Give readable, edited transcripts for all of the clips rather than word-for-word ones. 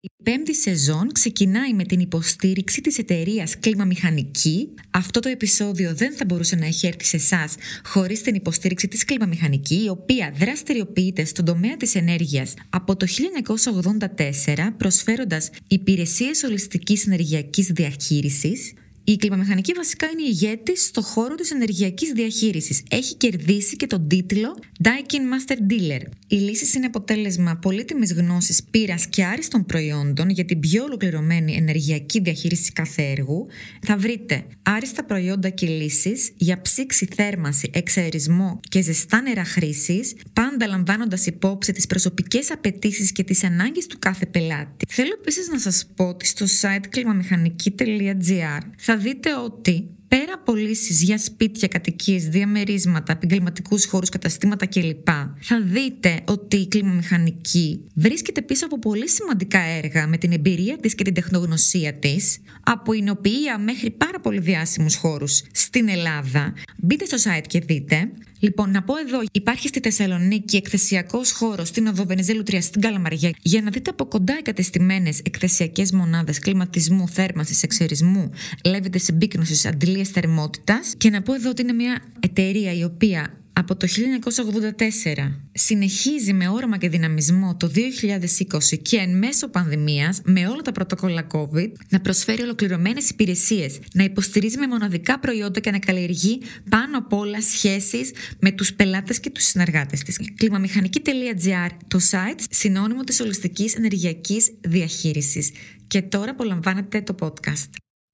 Η 5η σεζόν ξεκινάει με την υποστήριξη της εταιρείας Κλίμα Μηχανική. Αυτό το επεισόδιο δεν θα μπορούσε να έχει έρθει σε εσάς χωρίς την υποστήριξη της Κλίμα Μηχανική, η οποία δραστηριοποιείται στον τομέα της ενέργειας από το 1984, προσφέροντας υπηρεσίες ολιστικής ενεργειακής διαχείρισης. Η κλιμαμηχανική βασικά είναι ηγέτης στο χώρο της ενεργειακής διαχείρισης. Έχει κερδίσει και τον τίτλο Daikin Master Dealer. Οι λύσεις είναι αποτέλεσμα πολύτιμης γνώσης, πείρας και άριστων προϊόντων για την πιο ολοκληρωμένη ενεργειακή διαχείριση κάθε έργου. Θα βρείτε άριστα προϊόντα και λύσεις για ψήξη, θέρμανση, εξαερισμό και ζεστά νερά χρήσης, πάντα λαμβάνοντας υπόψη τις προσωπικές απαιτήσεις και τις ανάγκες του κάθε πελάτη. Θέλω επίσης να σας πω ότι στο site κλιμαμηχανική.gr θα δείτε ότι πέρα από λύσεις για σπίτια, κατοικίες, διαμερίσματα, επαγγελματικούς χώρους, καταστήματα κλπ., θα δείτε ότι η κλιμαμηχανική βρίσκεται πίσω από πολύ σημαντικά έργα με την εμπειρία της και την τεχνογνωσία της, από εινοποιία μέχρι πάρα πολύ διάσημους χώρους στην Ελλάδα. Μπείτε στο site και δείτε. Λοιπόν, να πω εδώ, υπάρχει στη Θεσσαλονίκη εκθεσιακός χώρος στην Οδό Βενιζέλου 3 στην Καλαμαριά, για να δείτε από κοντά εγκατεστημένες εκθεσιακές μονάδες κλιματισμού, θέρμανσης, εξαιρισμού, λέβητε συμπίκνωσης, αντιλίες θερμότητας. Και να πω εδώ ότι είναι μια εταιρεία η οποία από το 1984 συνεχίζει με όραμα και δυναμισμό το 2020 και εν μέσω πανδημίας, με όλα τα πρωτόκολλα COVID, να προσφέρει ολοκληρωμένες υπηρεσίες, να υποστηρίζει με μοναδικά προϊόντα και να καλλιεργεί πάνω απ' όλα σχέσεις με τους πελάτες και τους συνεργάτες της. Κλιμαμηχανική.gr, το site συνώνυμο της ολιστικής ενεργειακής διαχείρισης. Και τώρα απολαμβάνετε το podcast.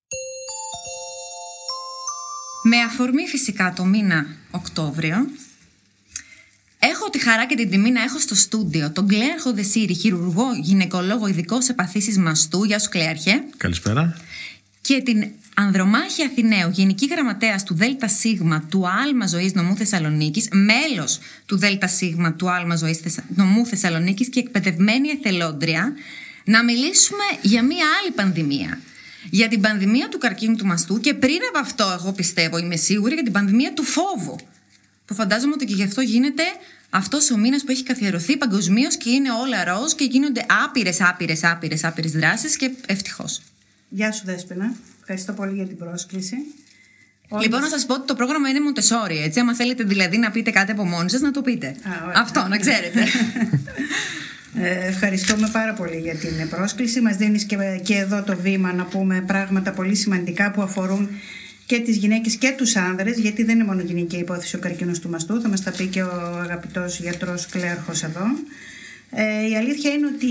Με αφορμή φυσικά το μήνα Οκτώβριο, έχω τη χαρά και την τιμή να έχω στο στούντιο τον Κλέαρχο Δεσίρη, χειρουργό, γυναικολόγο, ειδικό σε παθήσεις μαστού. Γεια σου, Κλέαρχε. Καλησπέρα. Και την Ανδρομάχη Αθηναίου, γενική γραμματέας του ΔΣ του Άλμα Ζωής Νομού Θεσσαλονίκης, μέλος του ΔΣ του Άλμα Ζωής Νομού Θεσσαλονίκης και εκπαιδευμένη εθελόντρια, να μιλήσουμε για μία άλλη πανδημία. Για την πανδημία του καρκίνου του μαστού και πριν από αυτό, εγώ πιστεύω, είμαι σίγουρη, για την πανδημία του φόβου. Που φαντάζομαι ότι και γι' αυτό γίνεται αυτός ο μήνας που έχει καθιερωθεί παγκοσμίως και είναι όλα ροζ και γίνονται άπειρες δράσεις και ευτυχώς. Γεια σου, Δέσποινα. Ευχαριστώ πολύ για την πρόσκληση. Λοιπόν, να σας πω ότι το πρόγραμμα είναι Montessori, έτσι. Άμα θέλετε δηλαδή να πείτε κάτι από μόνοι σας, να το πείτε. Αυτό, να ξέρετε. Ευχαριστούμε πάρα πολύ για την πρόσκληση. Μας δίνεις και εδώ το βήμα να πούμε πράγματα πολύ σημαντικά που αφορούν και τις γυναίκες και τους άνδρες, γιατί δεν είναι μόνο γυναική υπόθεση ο καρκίνος του μαστού, θα μας τα πει και ο αγαπητός γιατρός Κλέαρχος εδώ. Η αλήθεια είναι ότι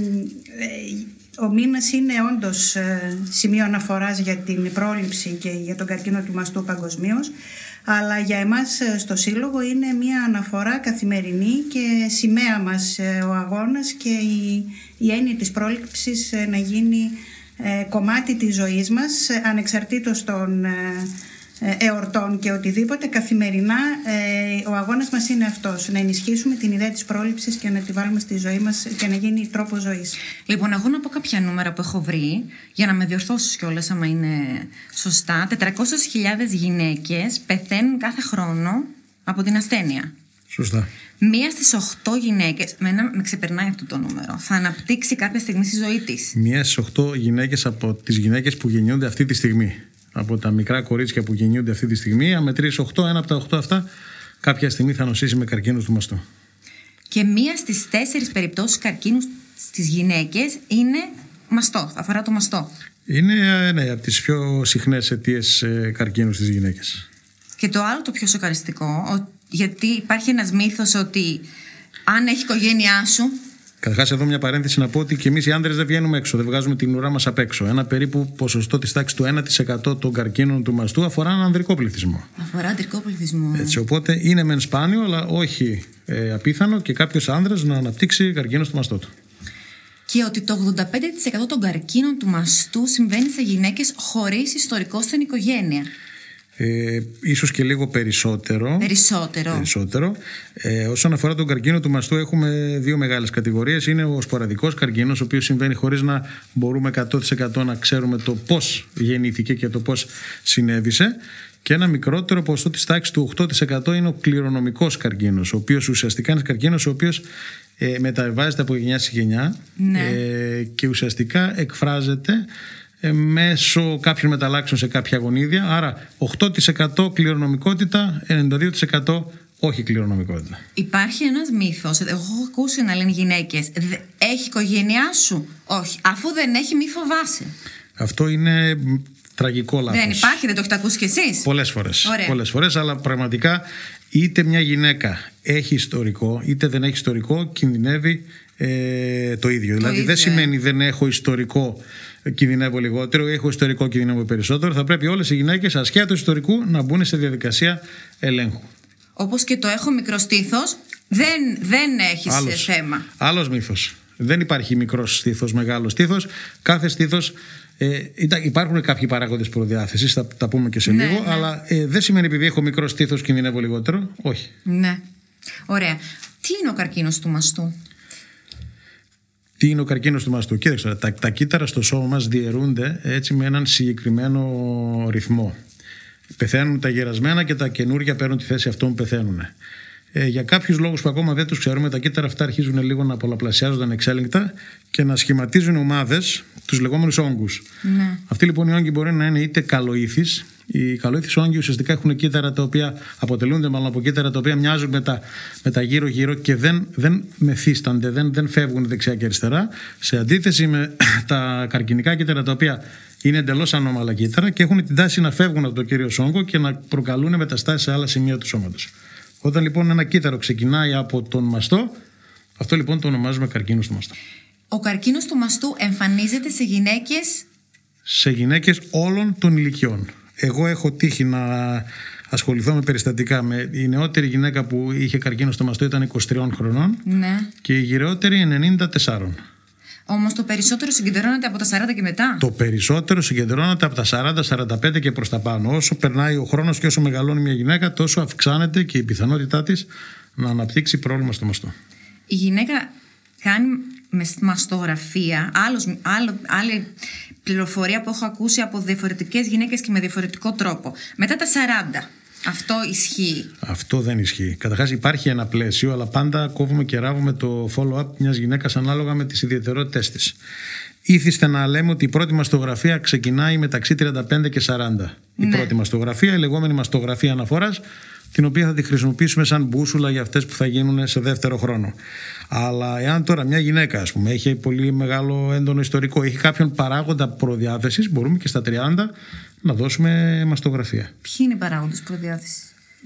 ο μήνας είναι όντως σημείο αναφοράς για την πρόληψη και για τον καρκίνο του μαστού παγκοσμίως, αλλά για εμάς στο Σύλλογο είναι μια αναφορά καθημερινή και σημαία μας ο αγώνας και η έννοια της πρόληψης να γίνει κομμάτι της ζωής μας, ανεξαρτήτως των εορτών και οτιδήποτε. Καθημερινά ο αγώνας μας είναι αυτός, να ενισχύσουμε την ιδέα της πρόληψης και να τη βάλουμε στη ζωή μας και να γίνει τρόπο ζωής. Λοιπόν, εγώ να πω κάποια νούμερα που έχω βρει για να με διορθώσεις κιόλας άμα είναι σωστά. 400.000 γυναίκες πεθαίνουν κάθε χρόνο από την ασθένεια. Σωστά. Μία στις 8 γυναίκες, με ξεπερνάει αυτό το νούμερο, θα αναπτύξει κάποια στιγμή στη ζωή της. Μία στις 8 γυναίκες από τις γυναίκες που γεννιούνται αυτή τη στιγμή. Από τα μικρά κορίτσια που γεννιούνται αυτή τη στιγμή, αν μετρήσεις 8, ένα από τα 8 αυτά κάποια στιγμή θα νοσήσει με καρκίνο του μαστού. Και μία στις 4 περιπτώσεις καρκίνου στις γυναίκες είναι μαστό, αφορά το μαστό. Είναι από τις πιο συχνές αιτίες καρκίνου στις γυναίκες. Και το άλλο το πιο σοκαριστικό, γιατί υπάρχει ένας μύθος ότι αν έχει οικογένειά σου. Καταρχάς, εδώ μια παρένθεση να πω ότι και εμείς οι άνδρες δεν βγαίνουμε έξω, δεν βγάζουμε την ουρά μας απ' έξω. Ένα περίπου ποσοστό της τάξης του 1% των καρκίνων του μαστού αφορά έναν ανδρικό πληθυσμό. Αφορά ανδρικό πληθυσμό. Έτσι, οπότε είναι μεν σπάνιο, αλλά όχι απίθανο και κάποιος άνδρας να αναπτύξει καρκίνο στο μαστό του. Και ότι το 85% των καρκίνων του μαστού συμβαίνει σε γυναίκες χωρίς ιστορικό στην οικογένεια. Ίσως και λίγο περισσότερο. Όσον αφορά τον καρκίνο του μαστού, έχουμε δύο μεγάλες κατηγορίες. Είναι ο σποραδικός καρκίνος, ο οποίος συμβαίνει χωρίς να μπορούμε 100% να ξέρουμε το πώς γεννήθηκε και το πώς συνέβησε. Και ένα μικρότερο ποσοστό της τάξης του 8% είναι ο κληρονομικός καρκίνος, ο οποίος ουσιαστικά είναι καρκίνος ο οποίος μεταβιβάζεται από γενιά σε γενιά, Ναι. Και ουσιαστικά εκφράζεται μέσω κάποιων μεταλλάξεων σε κάποια γονίδια. Άρα 8% κληρονομικότητα, 92% όχι κληρονομικότητα. Υπάρχει ένας μύθος, εγώ έχω ακούσει να λένε γυναίκες, έχει οικογένειά σου? Όχι, αφού δεν έχει μη φοβάσαι. Αυτό είναι τραγικό λάθος. Δεν υπάρχει, δεν το έχετε ακούσει κι εσείς? Πολλές φορές, αλλά πραγματικά είτε μια γυναίκα έχει ιστορικό είτε δεν έχει ιστορικό, κινδυνεύει το ίδιο. Δηλαδή δεν σημαίνει δεν έχω ιστορικό, κινδυνεύω λιγότερο, ή έχω ιστορικό, κινδυνεύω περισσότερο. Θα πρέπει όλες οι γυναίκες ασχέτως του ιστορικού να μπουν σε διαδικασία ελέγχου. Όπως και το έχω μικρό στήθος, δεν έχεις θέμα. Άλλος μύθος. Δεν υπάρχει μικρός στήθος, μεγάλος στήθος. Κάθε στήθος. Υπάρχουν κάποιοι παράγοντες προδιάθεσης, θα τα πούμε και σε λίγο, αλλά δεν σημαίνει επειδή έχω μικρό στήθος κινδυνεύω λιγότερο. Όχι. Ναι. Ωραία. Τι είναι ο καρκίνος του μαστού? Τι είναι ο καρκίνος του μαστού? Κοίταξε, τα κύτταρα στο σώμα μας διαιρούνται έτσι με έναν συγκεκριμένο ρυθμό. Πεθαίνουν τα γερασμένα και τα καινούργια παίρνουν τη θέση αυτών που πεθαίνουν. Για κάποιους λόγους που ακόμα δεν τους ξέρουμε, τα κύτταρα αυτά αρχίζουν λίγο να πολλαπλασιάζονται ανεξέλεγκτα και να σχηματίζουν ομάδες, τους λεγόμενους όγκους. Ναι. Αυτοί λοιπόν οι όγκοι μπορεί να είναι είτε καλοήθεις. Οι καλοήθεις όγκοι ουσιαστικά έχουν κύτταρα τα οποία αποτελούνται μάλλον από κύτταρα τα οποία μοιάζουν με τα γύρω-γύρω και δεν μεθύστανται, δεν φεύγουν δεξιά και αριστερά. Σε αντίθεση με τα καρκινικά κύτταρα τα οποία είναι εντελώς ανώμαλα κύτταρα και έχουν την τάση να φεύγουν από το κύριο όγκο και να προκαλούν μεταστάσεις σε άλλα σημεία του σώματος. Όταν λοιπόν ένα κύτταρο ξεκινάει από τον μαστό, αυτό λοιπόν το ονομάζουμε καρκίνος του μαστού. Ο καρκίνος του μαστού εμφανίζεται σε γυναίκες? Σε γυναίκες όλων των ηλικιών. Εγώ έχω τύχει να ασχοληθώ με περιστατικά με η νεότερη γυναίκα που είχε καρκίνο στο μαστό ήταν 23 χρονών, ναι, και η γυρεότερη 94. Όμως το περισσότερο συγκεντρώνεται από τα 40 και μετά. Το περισσότερο συγκεντρώνεται από τα 40-45 και προς τα πάνω. Όσο περνάει ο χρόνος και όσο μεγαλώνει μια γυναίκα, τόσο αυξάνεται και η πιθανότητά της να αναπτύξει πρόβλημα στο μαστό. Η γυναίκα κάνει με μαστογραφία, άλλη πληροφορία που έχω ακούσει από διαφορετικές γυναίκες και με διαφορετικό τρόπο. Μετά τα 40. Αυτό ισχύει? Αυτό δεν ισχύει. Καταρχάς υπάρχει ένα πλαίσιο, αλλά πάντα κόβουμε και ράβουμε το follow-up μιας γυναίκας ανάλογα με τις ιδιαιτερότητές της. Ήθιστε να λέμε ότι η πρώτη μαστογραφία ξεκινάει μεταξύ 35 και 40. Η πρώτη μαστογραφία, η λεγόμενη μαστογραφία αναφοράς, την οποία θα τη χρησιμοποιήσουμε σαν μπούσουλα για αυτές που θα γίνουν σε δεύτερο χρόνο. Αλλά εάν τώρα μια γυναίκα, ας πούμε, έχει πολύ μεγάλο έντονο ιστορικό, έχει κάποιον παράγοντα προδιάθεσης, μπορούμε και στα 30 να δώσουμε μαστογραφία. Ποιοι είναι οι παράγοντες προδιάθεσης?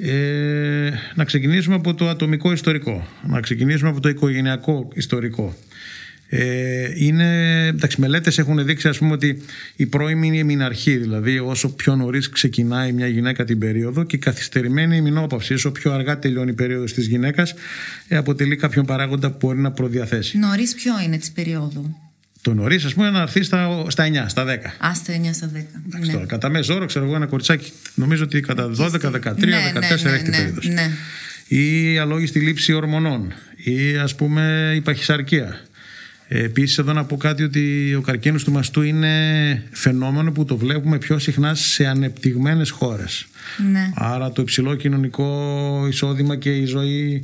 Να ξεκινήσουμε από το ατομικό ιστορικό, να ξεκινήσουμε από το οικογενειακό ιστορικό. Μελέτες έχουν δείξει, ας πούμε, ότι η πρώιμη ημιναρχή, δηλαδή όσο πιο νωρίς ξεκινάει μια γυναίκα την περίοδο, και η καθυστερημένη ημινόπαυση, όσο πιο αργά τελειώνει η περίοδος της γυναίκας, αποτελεί κάποιον παράγοντα που μπορεί να προδιαθέσει. Νωρίς ποιο είναι της περίοδου? Το νωρίς, ας πούμε, να έρθει στα 9, στα 10. Στα 9, στα 10. Ναι. Κατά μέσο όρο, ξέρω εγώ, ένα κοριτσάκι, νομίζω ότι κατά 12, 13, 14 έχει την περίοδος. Ναι. Ή αλόγιστη λήψη ορμονών, ή ας πούμε η παχυσαρκία. Επίσης, εδώ να πω κάτι, ότι ο καρκίνος του μαστού είναι φαινόμενο που το βλέπουμε πιο συχνά σε ανεπτυγμένες χώρες. Ναι. Άρα το υψηλό κοινωνικό εισόδημα και η ζωή,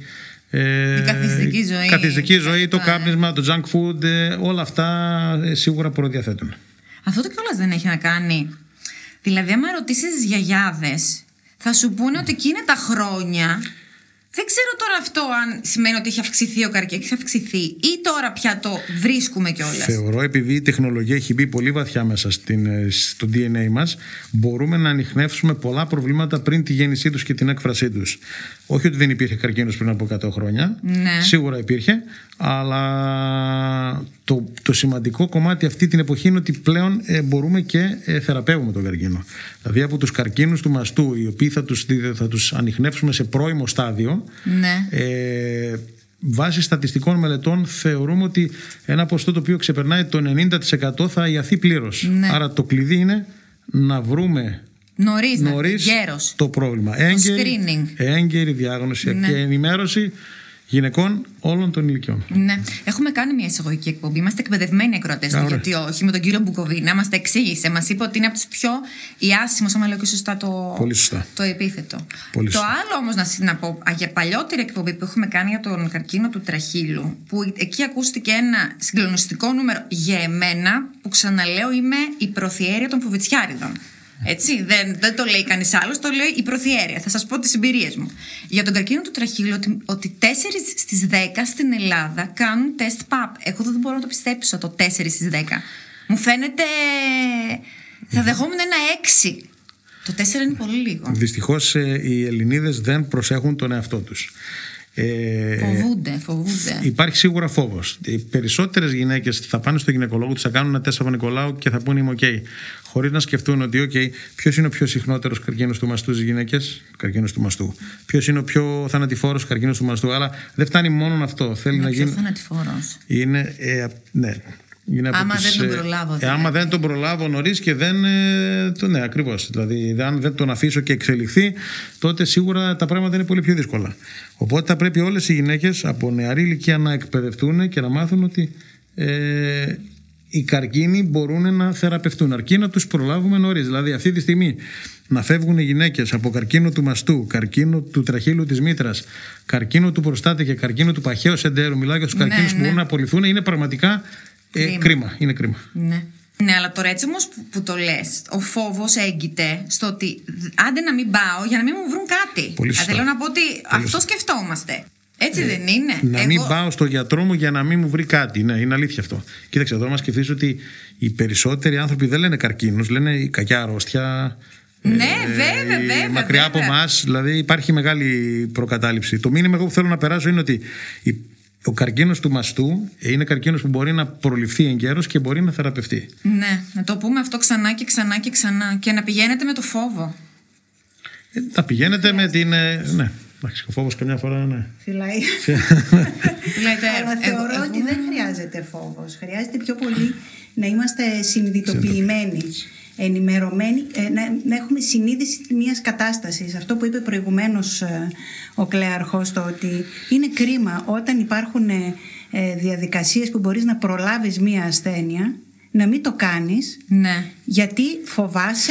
η καθιστική ζωή, το κάπνισμα, το junk food, όλα αυτά σίγουρα προδιαθέτουν. Αυτό το κιόλας δεν έχει να κάνει? Δηλαδή, άμα ρωτήσεις τις γιαγιάδες, θα σου πούνε ότι εκείνα τα χρόνια. Δεν ξέρω τώρα αυτό αν σημαίνει ότι έχει αυξηθεί ο καρκίνος. Έχει αυξηθεί ή τώρα πια το βρίσκουμε κιόλας? Θεωρώ, επειδή η τεχνολογία έχει μπει πολύ βαθιά μέσα στο DNA μας, μπορούμε να ανιχνεύσουμε πολλά προβλήματα πριν τη γέννησή τους και την έκφρασή τους. Όχι ότι δεν υπήρχε καρκίνος πριν από 100 χρόνια. Ναι. Σίγουρα υπήρχε, αλλά το σημαντικό κομμάτι αυτή την εποχή είναι ότι πλέον μπορούμε και θεραπεύουμε τον καρκίνο. Δηλαδή από τους καρκίνους του μαστού, οι οποίοι θα τους ανιχνεύσουμε σε πρώιμο στάδιο, ναι, βάσει στατιστικών μελετών θεωρούμε ότι ένα ποσοστό το οποίο ξεπερνάει το 90% θα ιαθεί πλήρως. Ναι. Άρα το κλειδί είναι να βρούμε νωρίς το πρόβλημα. Έγκαιρη διάγνωση, ναι, και ενημέρωση γυναικών όλων των ηλικιών. Ναι. Έχουμε κάνει μια εισαγωγική εκπομπή. Είμαστε εκπαιδευμένοι ακροατές του, γιατί όχι, με τον κύριο Μπουκοβίνα. Μας τα εξήγησε. Μας είπε ότι είναι από τις πιο ιάσιμος, άμα λέω και σωστά το επίθετο. Πολύ το άλλο όμως να πω για παλιότερη εκπομπή που έχουμε κάνει για τον καρκίνο του τραχύλου, που εκεί ακούστηκε ένα συγκλονιστικό νούμερο για εμένα, που ξαναλέω είμαι η προθιέρεια των φοβητσιάριδων. Έτσι, δεν το λέει κανείς άλλος, το λέει η προθιέρεια. Θα σας πω τις εμπειρίες μου. Για τον καρκίνο του τραχύλου, ότι 4 στις 10 στην Ελλάδα κάνουν τεστ ΠΑΠ. Εγώ δεν μπορώ να το πιστέψω το 4 στις 10. Μου φαίνεται. Θα δεχόμουν ένα 6. Το 4 είναι πολύ λίγο. Δυστυχώς οι Ελληνίδες δεν προσέχουν τον εαυτό τους. Φοβούνται. Υπάρχει σίγουρα φόβος. Οι περισσότερες γυναίκες θα πάνε στο γυναικολόγο τους, θα κάνουν ένα τεστ Παπα-Νικολάου και θα πούνε είμαι OK. Χωρίς να σκεφτούν ότι ποιος είναι ο πιο συχνότερος καρκίνος του μαστού στις γυναίκες, καρκίνος του μαστού. Ποιος είναι ο πιο θανατηφόρος καρκίνος του μαστού. Αλλά δεν φτάνει μόνο αυτό. Θέλει να γίνει. Πιο θανατηφόρος. Είναι. Ναι. Άμα δεν τον προλάβω. Άμα δεν τον προλάβω νωρίς και δεν. Ναι, ακριβώς. Δηλαδή, αν δεν τον αφήσω και εξελιχθεί, τότε σίγουρα τα πράγματα είναι πολύ πιο δύσκολα. Οπότε θα πρέπει όλες οι γυναίκες από νεαρή ηλικία να εκπαιδευτούν και να μάθουν ότι οι καρκίνοι μπορούν να θεραπευτούν, αρκεί να τους προλάβουμε νωρίς. Δηλαδή, αυτή τη στιγμή να φεύγουν οι γυναίκες από καρκίνο του μαστού, καρκίνο του τραχύλου της μήτρας, καρκίνο του προστάτη και καρκίνο του παχαίου εντέρου, μιλάω για τους καρκίνους που μπορούν να απολυθούν, είναι πραγματικά. Κρίμα. Είναι κρίμα. Ναι, αλλά τώρα έτσι όμως που το λες, ο φόβος έγκυται στο ότι άντε να μην πάω για να μην μου βρουν κάτι. Θέλω να πω ότι αυτό σκεφτόμαστε. Έτσι δεν είναι? Να μην πάω στο γιατρό μου για να μην μου βρει κάτι. Ναι, είναι αλήθεια αυτό. Κοίταξε, εδώ μας σκεφτείς ότι οι περισσότεροι άνθρωποι δεν λένε καρκίνους, λένε η κακιά αρρώστια. Ναι, βέβαια. Μακριά από εμάς, δηλαδή υπάρχει μεγάλη προκατάληψη. Το μήνυμα εγώ που θέλω να περάσω είναι ότι ο καρκίνος του μαστού είναι καρκίνος που μπορεί να προληφθεί εγκαίρος και μπορεί να θεραπευτεί. Ναι, να το πούμε αυτό ξανά και ξανά και ξανά. Και να πηγαίνετε με το φόβο. Να πηγαίνετε με την. Ναι, ο φόβος καμιά φορά, ναι. Φυλάει. Αλλά θεωρώ ότι δεν χρειάζεται φόβος. Χρειάζεται πιο πολύ να είμαστε συνειδητοποιημένοι, ενημερωμένοι, να έχουμε συνείδηση μιας κατάστασης. Αυτό που είπε προηγουμένως ο κλέαρχος, το ότι είναι κρίμα όταν υπάρχουν διαδικασίες που μπορείς να προλάβεις μια ασθένεια, να μην το κάνεις, ναι. Γιατί φοβάσαι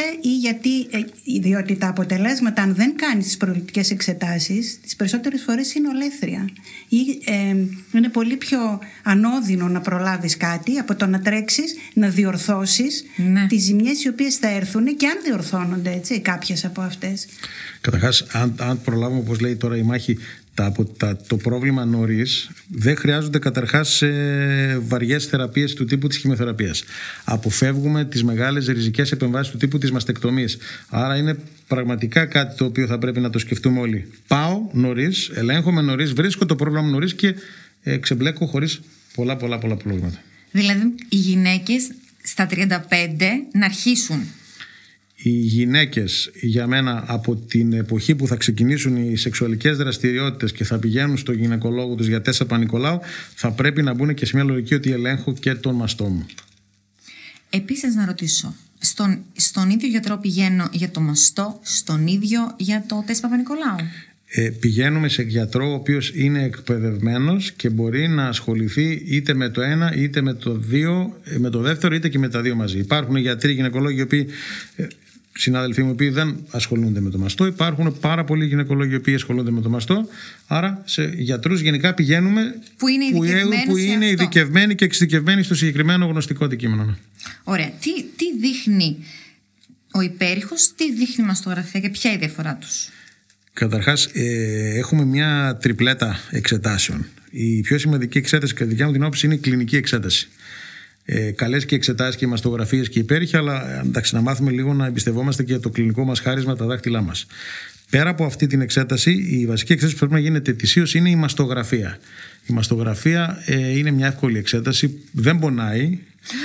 ή διότι τα αποτελέσματα, αν δεν κάνεις τις προληπτικές εξετάσεις, τις περισσότερες φορές είναι ολέθρια ή είναι πολύ πιο ανώδυνο να προλάβεις κάτι από το να τρέξεις, να διορθώσεις τις ζημιές οι οποίες θα έρθουν και αν διορθώνονται, έτσι, κάποιες από αυτές. Καταρχάς, αν προλάβουμε, όπως λέει τώρα η Μάχη, το πρόβλημα νωρίς, δεν χρειάζονται καταρχάς βαριές θεραπείες του τύπου της χημειοθεραπείας. Αποφεύγουμε τις μεγάλες ριζικές επεμβάσεις του τύπου της μαστεκτομίας. Άρα είναι πραγματικά κάτι το οποίο θα πρέπει να το σκεφτούμε όλοι. Πάω νωρίς, ελέγχομαι νωρίς, βρίσκω το πρόβλημα νωρίς και ξεμπλέκω χωρίς πολλά προβλήματα. Δηλαδή οι γυναίκες στα 35 να αρχίσουν. Οι γυναίκες, για μένα, από την εποχή που θα ξεκινήσουν οι σεξουαλικές δραστηριότητες και θα πηγαίνουν στο γυναικολόγο τους για τεστ Παπα-Νικολάου, θα πρέπει να μπουν και σε μια λογική ότι ελέγχω και τον μαστό μου. Επίσης να ρωτήσω, στον ίδιο γιατρό πηγαίνω για το μαστό, στον ίδιο για το τεστ Παπα-Νικολάου? Πηγαίνουμε σε γιατρό ο οποίος είναι εκπαιδευμένος και μπορεί να ασχοληθεί είτε με το ένα είτε με το δύο, με το δεύτερο είτε και με τα δύο μαζί. Υπάρχουν γιατροί γυναικολόγοι οι οποίοι, συνάδελφοί μου, οι οποίοι δεν ασχολούνται με το μαστό. Υπάρχουν πάρα πολλοί γυναικολόγοι οι οποίοι ασχολούνται με το μαστό. Άρα σε γιατρούς γενικά πηγαίνουμε που είναι ειδικευμένοι και εξειδικευμένοι στο συγκεκριμένο γνωστικό αντικείμενο. Ωραία. Τι δείχνει ο υπέρηχος, τι δείχνει η μαστογραφία και ποια είναι η διαφορά τους? Καταρχάς, έχουμε μια τριπλέτα εξετάσεων. Η πιο σημαντική εξέταση, κατά τη δικιά μου την άποψη, είναι η κλινική εξέταση. Καλές και εξετάσεις και οι μαστογραφίες και υπέρηχοι, αλλά εντάξει, να μάθουμε λίγο να εμπιστευόμαστε και το κλινικό μας χάρισμα, τα δάχτυλά μας. Πέρα από αυτή την εξέταση, η βασική εξέταση που πρέπει να γίνεται ετησίως είναι η μαστογραφία. Η μαστογραφία είναι μια εύκολη εξέταση, δεν πονάει.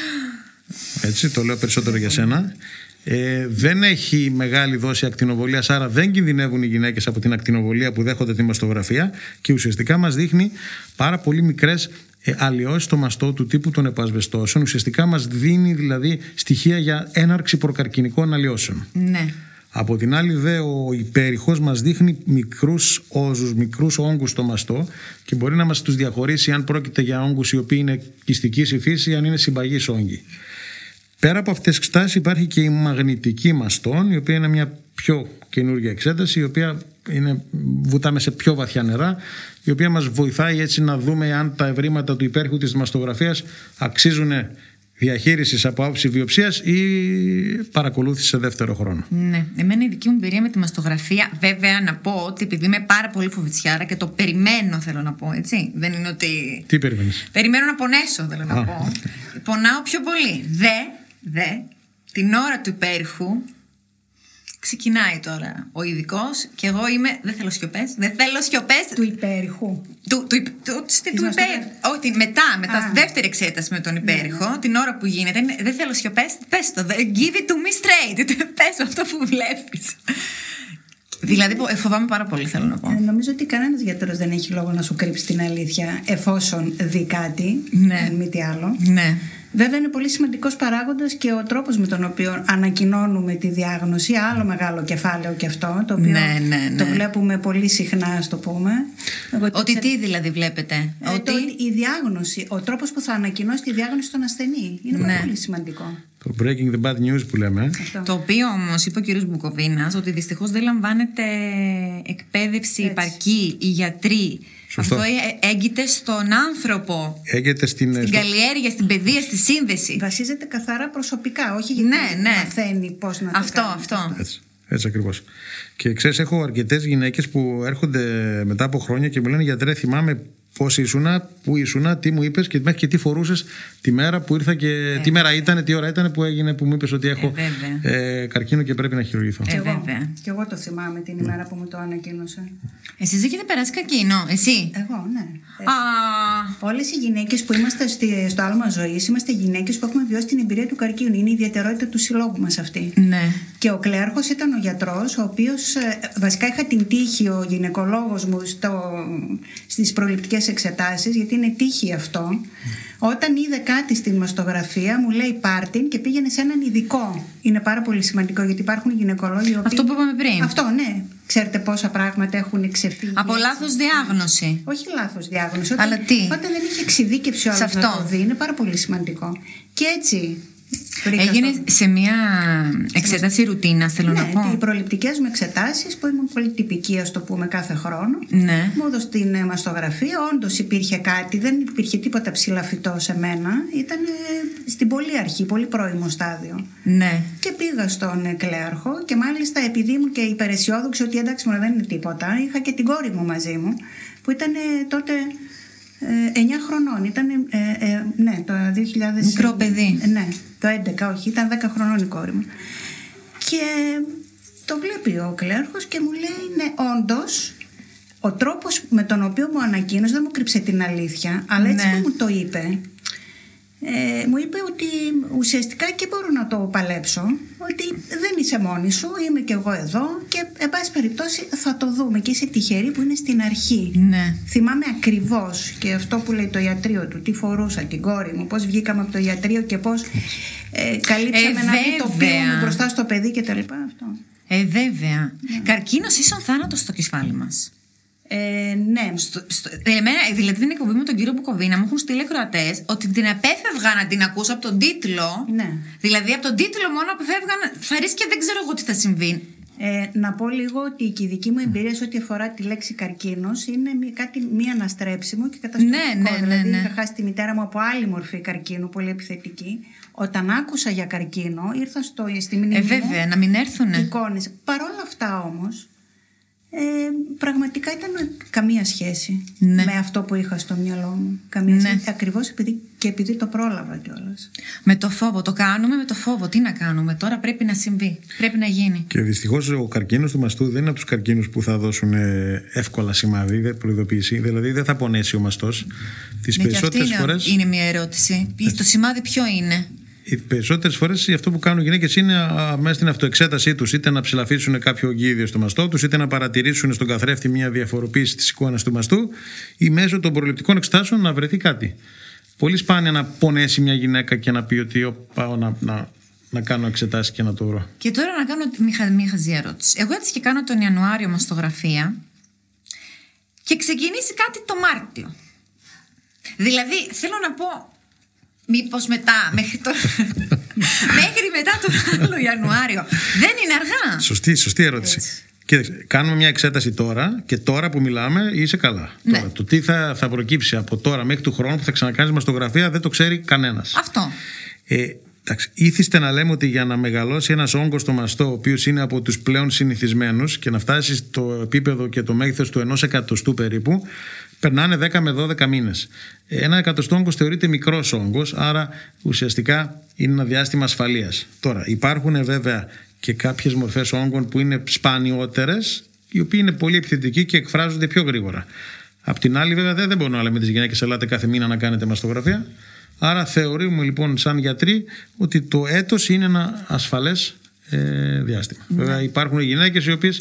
Έτσι, το λέω περισσότερο για σένα. Δεν έχει μεγάλη δόση ακτινοβολίας, άρα δεν κινδυνεύουν οι γυναίκες από την ακτινοβολία που δέχονται τη μαστογραφία και ουσιαστικά μας δείχνει πάρα πολύ μικρές αλλοιώσεις στο μαστό του τύπου των επασβεστώσεων. Ουσιαστικά μας δίνει δηλαδή στοιχεία για έναρξη προκαρκινικών αλλοιώσεων. Ναι. Από την άλλη δε ο υπέρηχος μας δείχνει μικρούς όζους, μικρούς όγκους στο μαστό και μπορεί να μας τους διαχωρίσει αν πρόκειται για όγκους οι οποίοι είναι κυστικής υφής ή αν είναι συμπαγείς όγκοι. Πέρα από αυτές τις εξετάσεις υπάρχει και η μαγνητική μαστών, η οποία είναι μια πιο καινούργια εξέταση, η οποία βουτάμε σε πιο βαθιά νερά, η οποία μας βοηθάει έτσι να δούμε αν τα ευρήματα του υπέρηχου της μαστογραφίας αξίζουν διαχείρισης από άποψη βιοψίας ή παρακολούθηση σε δεύτερο χρόνο. Ναι, εμένα η δική μου εμπειρία με τη μαστογραφία, βέβαια να πω ότι επειδή είμαι πάρα πολύ φοβητσιάρα και το περιμένω, θέλω να πω, έτσι. Δεν είναι ότι. Τι περιμένεις? Περιμένω να πονέσω, θέλω να πω. Πονάω πιο πολύ. Την ώρα του υπέρηχου. Ξεκινάει τώρα ο ειδικός και εγώ είμαι. Δεν θέλω σιωπές. Του υπέρηχου. Του υπέρηχου. Όχι, μετά στη δεύτερη εξέταση με τον υπέρηχο, την ώρα που γίνεται. Δεν θέλω σιωπές. Πες το. Give it to me straight. Πες αυτό που βλέπεις. Δηλαδή, φοβάμαι πάρα πολύ, θέλω να πω. Νομίζω ότι κανένας γιατρός δεν έχει λόγο να σου κρύψει την αλήθεια εφόσον δει κάτι. Αν μη τι άλλο. Ναι. Βέβαια είναι πολύ σημαντικός παράγοντας και ο τρόπος με τον οποίο ανακοινώνουμε τη διάγνωση, άλλο μεγάλο κεφάλαιο και αυτό, το οποίο το βλέπουμε πολύ συχνά, ας το πούμε. Ότι τι δηλαδή βλέπετε? Ότι η διάγνωση, ο τρόπος που θα ανακοινώσει τη διάγνωση στον ασθενή είναι πάρα πολύ σημαντικό. Το breaking the bad news που λέμε. Το οποίο όμως είπε ο κ. Μπουκοβίνας ότι δυστυχώς δεν λαμβάνεται εκπαίδευση επαρκή οι γιατροί. Σωστό. Αυτό έγκυται στον άνθρωπο. Έγκυται στην καλλιέργεια, στην παιδεία, στη σύνδεση. Βασίζεται καθαρά προσωπικά, όχι γιατί μαθαίνει πώς να το κάνει. Αυτό. Έτσι ακριβώς. Και ξέρεις, έχω αρκετές γυναίκες που έρχονται μετά από χρόνια και μου λένε: γιατρέ, θυμάμαι πώς ήσουνα, πού ήσουνα, τι μου είπες και μέχρι και τι φορούσες τη μέρα που ήρθα και τι μέρα ήταν, τι ώρα ήταν που έγινε, που μου είπες ότι έχω καρκίνο και πρέπει να χειρουργηθώ. Και εγώ το θυμάμαι την ημέρα που μου το ανακοίνωσε. Εσείς έχετε περάσει καρκίνο, εσύ? Εγώ, ναι. Όλες οι γυναίκες που είμαστε στο άλμα ζωής είμαστε γυναίκες που έχουμε βιώσει την εμπειρία του καρκίνου. Είναι η ιδιαιτερότητα του συλλόγου μας αυτή. Ναι. Και ο κλέαρχος ήταν ο γιατρός, ο οποίος βασικά είχα την τύχη, ο γυναικολόγος μου στις προληπτικές εξετάσεις, γιατί είναι τύχη αυτό. Όταν είδε κάτι στην μαστογραφία, μου λέει πάρτιν και πήγαινε σε έναν ειδικό. Είναι πάρα πολύ σημαντικό γιατί υπάρχουν γυναικολόγοι. Αυτό που είπαμε πριν. Αυτό, ναι. Ξέρετε πόσα πράγματα έχουν ξεφύγει. Από λάθος διάγνωση. Όχι λάθος διάγνωση. Αλλά τι? Όταν δεν έχει εξειδίκευση ο άλλος να το δει, είναι πάρα πολύ σημαντικό. Και έτσι. Έγινε σε μια εξέταση ρουτίνας, θέλω να πω. Οι προληπτικές μου εξετάσεις που ήμουν πολύ τυπική, ας το πούμε, κάθε χρόνο. Ναι. Μου έδωσε την μαστογραφία. Όντως υπήρχε κάτι, δεν υπήρχε τίποτα ψηλαφιτό σε μένα. Ήταν στην πολύ αρχή, πολύ πρώιμο στάδιο. Ναι. Και πήγα στον κλέαρχο και μάλιστα επειδή ήμουν και υπεραισιόδοξη ότι εντάξει, μόνο δεν είναι τίποτα, είχα και την κόρη μου μαζί μου που ήταν τότε 9 χρονών. Ήταν, ναι, το 2000. Μικρό παιδί. Ναι, το 11, όχι, ήταν 10 χρονών η κόρη μου. Και το βλέπει ο κλέαρχος και μου λέει: ναι, όντως, ο τρόπος με τον οποίο μου ανακοίνωσε δεν μου κρύψε την αλήθεια, αλλά έτσι που μου το είπε, μου είπε ότι ουσιαστικά και μπορώ να το παλέψω, ότι δεν είσαι μόνη σου, είμαι και εγώ εδώ και εν πάση περιπτώσει θα το δούμε και είσαι τυχερή που είναι στην αρχή. Ναι. Θυμάμαι ακριβώς και αυτό που λέει το ιατρείο του, τι φορούσα, την κόρη μου, πώς βγήκαμε από το ιατρείο και πώς καλύψαμε ένα τοπίο μου μπροστά στο παιδί και τα λοιπά. Αυτό. Βέβαια. Καρκίνος ίσον θάνατος στο κεφάλι μας. Ναι. Εμένα, δηλαδή την εκπομπή με τον κύριο Μπουκοβίνα μου έχουν στείλει ακροατές ότι την απέφευγα να την ακούσω από τον τίτλο. Ναι. Δηλαδή από τον τίτλο μόνο απεφεύγαν. Θα ρίσκει και δεν ξέρω εγώ τι θα συμβεί. Να πω λίγο ότι και η δική μου εμπειρία σε ό,τι αφορά τη λέξη καρκίνος είναι κάτι μη αναστρέψιμο και καταστροφικό. Δηλαδή είχα χάσει τη μητέρα μου από άλλη μορφή καρκίνου, πολύ επιθετική. Όταν άκουσα για καρκίνο ήρθαν στη μνήμη μου βέβαια, να μην έρθουνε εικόνες. Παρ' όλα αυτά όμως πραγματικά ήταν καμία σχέση με αυτό που είχα στο μυαλό μου. Καμία σχέση, ακριβώς επειδή το πρόλαβα κιόλας. Με το φόβο, το κάνουμε με το φόβο. Τι να κάνουμε, τώρα πρέπει να συμβεί, πρέπει να γίνει. Και δυστυχώς ο καρκίνος του μαστού δεν είναι από τους καρκίνους που θα δώσουν εύκολα σημάδι, προειδοποίηση. Δηλαδή δεν θα πονέσει ο μαστός. Τις περισσότερες φορές. Είναι μια ερώτηση. Το σημάδι ποιο είναι? Οι περισσότερες φορές αυτό που κάνουν οι γυναίκες είναι μέσα στην αυτοεξέτασή τους, είτε να ψηλαφίσουν κάποιο ογκίδιο στο μαστό τους, είτε να παρατηρήσουν στον καθρέφτη μια διαφοροποίηση της εικόνας του μαστού, ή μέσω των προληπτικών εξετάσεων να βρεθεί κάτι. Πολύ σπάνια να πονέσει μια γυναίκα και να πει ότι πάω να να κάνω εξετάσεις και να το βρω. Και τώρα να κάνω μια χαζή ερώτηση. Εγώ έτσι και κάνω τον Ιανουάριο μαστογραφία και ξεκινήσει κάτι το Μάρτιο. Δηλαδή, θέλω να πω, μήπως μετά, μέχρι μετά τον άλλο Ιανουάριο, δεν είναι αργά? Σωστή ερώτηση. Κοίταξε, κάνουμε μια εξέταση τώρα και τώρα που μιλάμε είσαι καλά. Ναι. Τώρα, το τι θα προκύψει από τώρα μέχρι του χρόνου που θα ξανακάνεις μαστογραφία δεν το ξέρει κανένας. Αυτό. Εντάξει, ήθιστε να λέμε ότι για να μεγαλώσει ένας όγκος στο μαστό, ο οποίος είναι από τους πλέον συνηθισμένους και να φτάσει στο επίπεδο και το μέγεθος του 1 εκατοστού περίπου, περνάνε 10 με 12 μήνες. 1 εκατοστό όγκος θεωρείται μικρός όγκος, άρα ουσιαστικά είναι ένα διάστημα ασφαλείας. Τώρα, υπάρχουν βέβαια και κάποιες μορφές όγκων που είναι σπανιότερες, οι οποίοι είναι πολύ επιθετικοί και εκφράζονται πιο γρήγορα. Απ' την άλλη, βέβαια, δεν μπορούμε να λέμε τις γυναίκες ελάτε κάθε μήνα να κάνετε μαστογραφία. Άρα θεωρούμε λοιπόν σαν γιατροί ότι το έτος είναι ένα ασφαλές διάστημα. Βέβαια υπάρχουν γυναίκες οι οποίες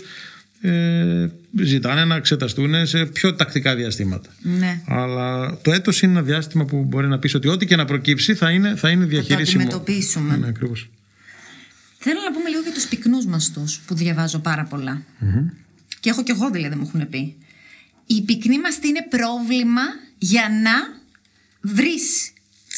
ζητάνε να εξεταστούν σε πιο τακτικά διαστήματα. Ναι. Αλλά το έτος είναι ένα διάστημα που μπορεί να πεις ότι ό,τι και να προκύψει θα είναι διαχειρίσιμο. Θα το αντιμετωπίσουμε. Ναι, ακριβώς. Θέλω να πούμε λίγο για τους πυκνούς μαστούς που διαβάζω πάρα πολλά. Και έχω κι εγώ δηλαδή, μου έχουν πει. Η πυκνή μαστή είναι πρόβλημα για να βρεις.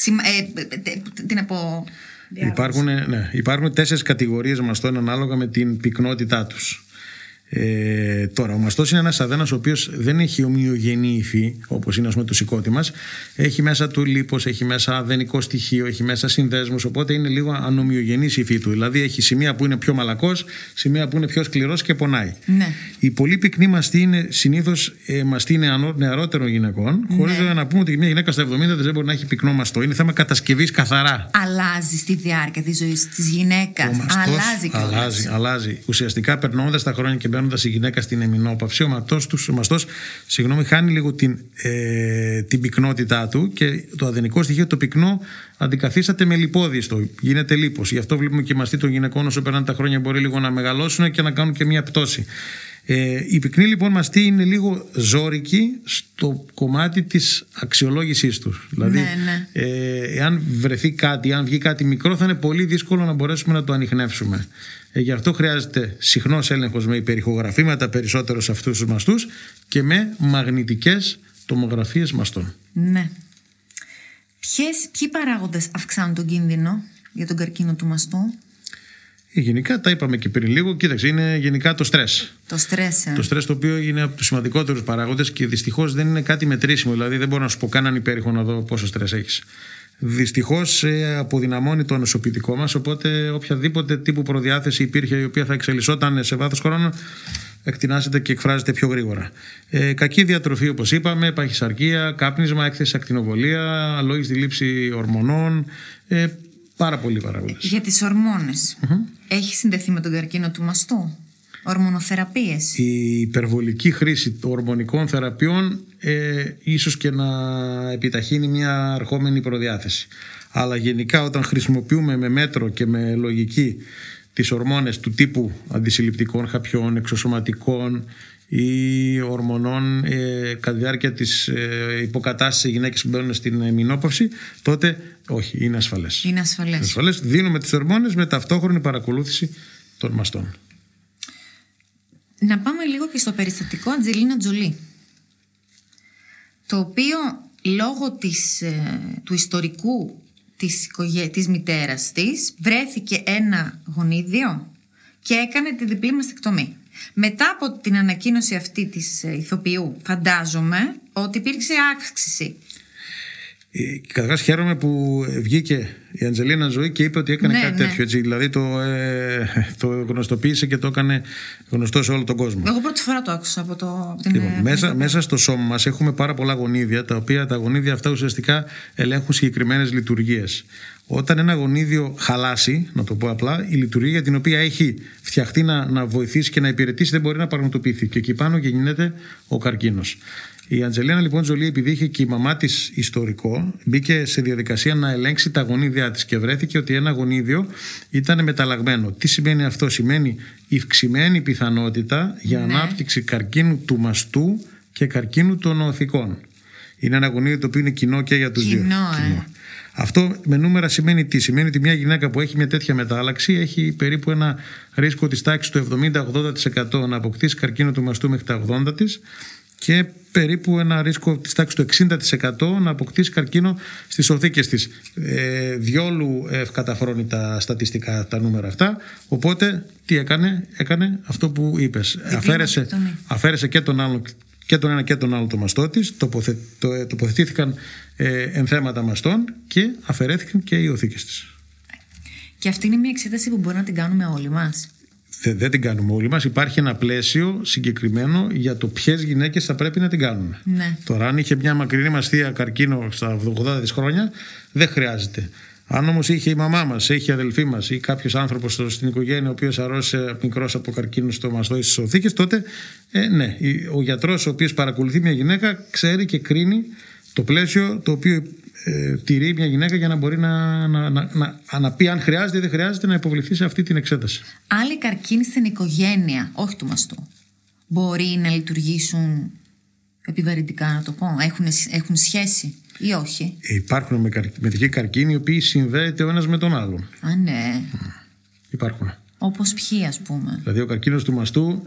Τι να πω. Υπάρχουν 4 κατηγορίες μαστών ανάλογα με την πυκνότητά τους. Τώρα, ο μαστός είναι ένας αδένας ο οποίος δεν έχει ομοιογενή υφή, όπως είναι το σηκώτη μας. Έχει μέσα του λίπος, έχει μέσα αδενικό στοιχείο, έχει μέσα συνδέσμους, οπότε είναι λίγο ανομοιογενής η υφή του. Δηλαδή έχει σημεία που είναι πιο μαλακός, σημεία που είναι πιο σκληρός και πονάει. Ναι. Η πολύ πυκνή μαστή είναι συνήθως μαστή νεαρότερων γυναικών, χωρίς να πούμε ότι μια γυναίκα στα 70 δεν μπορεί να έχει πυκνό μαστό. Είναι θέμα κατασκευής καθαρά. Αλλάζει στη διάρκεια της ζωής της γυναίκας. Αλλάζει. Ουσιαστικά περνώντας τα χρόνια και μπαίνοντας η γυναίκα στην εμεινόπαυση, ο μαστός χάνει λίγο την πυκνότητά του και το αδενικό στοιχείο, το πυκνό, αντικαθίσταται με λιπόδιστο. Γίνεται λίπος. Γι' αυτό βλέπουμε και μαστοί των γυναικών όσο περνάνε τα χρόνια μπορεί λίγο να μεγαλώσουν και να κάνουν και μια πτώση. Η πυκνή λοιπόν μαστή είναι λίγο ζώρικη στο κομμάτι της αξιολόγησής τους. Δηλαδή, εάν βρεθεί κάτι, αν βγει κάτι μικρό, θα είναι πολύ δύσκολο να μπορέσουμε να το ανιχνεύσουμε. Γι' αυτό χρειάζεται συχνός έλεγχος με υπερηχογραφήματα περισσότερο σε αυτούς τους μαστούς και με μαγνητικές τομογραφίες μαστών. Ναι. Ποιοι παράγοντες αυξάνουν τον κίνδυνο για τον καρκίνο του μαστού? Γενικά τα είπαμε και πριν λίγο. Κοίταξε, είναι γενικά το στρες. Το στρες. Το στρες, το οποίο είναι από τους σημαντικότερους παράγοντες και δυστυχώς δεν είναι κάτι μετρήσιμο. Δηλαδή δεν μπορώ να σου πω καν υπέρηχο να δω πόσο στρες έχεις. Δυστυχώς αποδυναμώνει το ανοσοποιητικό μας, οπότε οποιαδήποτε τύπου προδιάθεση υπήρχε η οποία θα εξελισσόταν σε βάθος χρόνου εκτινάσεται και εκφράζεται πιο γρήγορα. Κακή διατροφή, όπως είπαμε, παχυσαρκία, κάπνισμα, έκθεση ακτινοβολία, αλόγιστη λήψη ορμονών. Πάρα πολλοί παράγοντες. Για τις ορμόνες, έχει συνδεθεί με τον καρκίνο του μαστού? Ορμονοθεραπείες. Η υπερβολική χρήση ορμονικών θεραπείων ίσως και να επιταχύνει μια αρχόμενη προδιάθεση. Αλλά γενικά όταν χρησιμοποιούμε με μέτρο και με λογική τις ορμόνες του τύπου αντισυλληπτικών χαπιών, εξωσωματικών ή ορμονών κατά τη διάρκεια της υποκατάστασης σε γυναίκες που μπαίνουν στην εμεινόπαυση, τότε όχι, είναι ασφαλές. Είναι ασφαλές. Δίνουμε τις ορμόνες με ταυτόχρονη παρακολούθηση των μαστών. Να πάμε λίγο και στο περιστατικό Αντζελίνα Τζολί, το οποίο λόγω του ιστορικού της μητέρας της βρέθηκε ένα γονίδιο και έκανε τη διπλή μαστεκτομή. Μετά από την ανακοίνωση αυτή της ηθοποιού, φαντάζομαι ότι υπήρξε αύξηση. Καταρχάς χαίρομαι που βγήκε η Αντζελίνα Ζωή και είπε ότι έκανε κάτι τέτοιο. Έτσι, δηλαδή το γνωστοποίησε και το έκανε γνωστό σε όλο τον κόσμο. Εγώ πρώτη φορά το άκουσα από την μέσα στο σώμα μας έχουμε πάρα πολλά γονίδια, τα οποία τα γονίδια αυτά ουσιαστικά ελέγχουν συγκεκριμένες λειτουργίες. Όταν ένα γονίδιο χαλάσει, να το πω απλά, η λειτουργία για την οποία έχει φτιαχτεί να βοηθήσει και να υπηρετήσει δεν μπορεί να πραγματοποιηθεί. Και εκεί πάνω και γίνεται ο καρκίνος. Η Αντζελίνα λοιπόν Τζολί, επειδή είχε και η μαμά της ιστορικό, μπήκε σε διαδικασία να ελέγξει τα γονίδια της και βρέθηκε ότι ένα γονίδιο ήταν μεταλλαγμένο. Τι σημαίνει αυτό? Σημαίνει ευξημένη πιθανότητα για ανάπτυξη καρκίνου του μαστού και καρκίνου των οθικών. Είναι ένα γονίδιο το οποίο είναι κοινό και για τους δύο. Αυτό με νούμερα σημαίνει τι? Σημαίνει ότι μια γυναίκα που έχει μια τέτοια μετάλλαξη έχει περίπου ένα ρίσκο της τάξης του 70-80% να αποκτήσει καρκίνο του μαστού μέχρι τα 80 της και περίπου ένα ρίσκο της τάξης του 60% να αποκτήσει καρκίνο στις οθήκες της. Διόλου ευκαταφρόνητα στατιστικά τα νούμερα αυτά. Οπότε τι έκανε? Έκανε αυτό που είπες. Αφαίρεσε και τον άλλο και τον ένα και τον άλλο το μαστό της, τοποθετήθηκαν ενθέματα μαστών και αφαιρέθηκαν και οι οθήκες της. Και αυτή είναι μια εξέταση που μπορεί να την κάνουμε όλοι μας. Δεν την κάνουμε όλοι μας. Υπάρχει ένα πλαίσιο συγκεκριμένο για το ποιες γυναίκες θα πρέπει να την κάνουν. Ναι. Τώρα, αν είχε μια μακρινή μας θεία καρκίνο στα 80 της χρόνια, δεν χρειάζεται. Αν όμως είχε η μαμά μας, είχε η αδελφή μας ή κάποιος άνθρωπος στην οικογένεια ο οποίος αρρώστησε μικρός από καρκίνο στο μαστό ή στις οθήκες, τότε ναι, ο γιατρός ο οποίος παρακολουθεί μια γυναίκα ξέρει και κρίνει το πλαίσιο το οποίο τηρεί μια γυναίκα για να μπορεί να πει αν χρειάζεται ή δεν χρειάζεται να υποβληθεί σε αυτή την εξέταση. Άλλοι καρκίνοι στην οικογένεια, όχι του μαστού, μπορεί να λειτουργήσουν επιβαρυντικά, να το πω, έχουν σχέση ή όχι? Υπάρχουν μετρικοί καρκίνοι οι οποίοι συνδέεται ο ένας με τον άλλον. Α, ναι. Υπάρχουν. Όπως ποιοι, ας πούμε? Δηλαδή ο καρκίνος του μαστού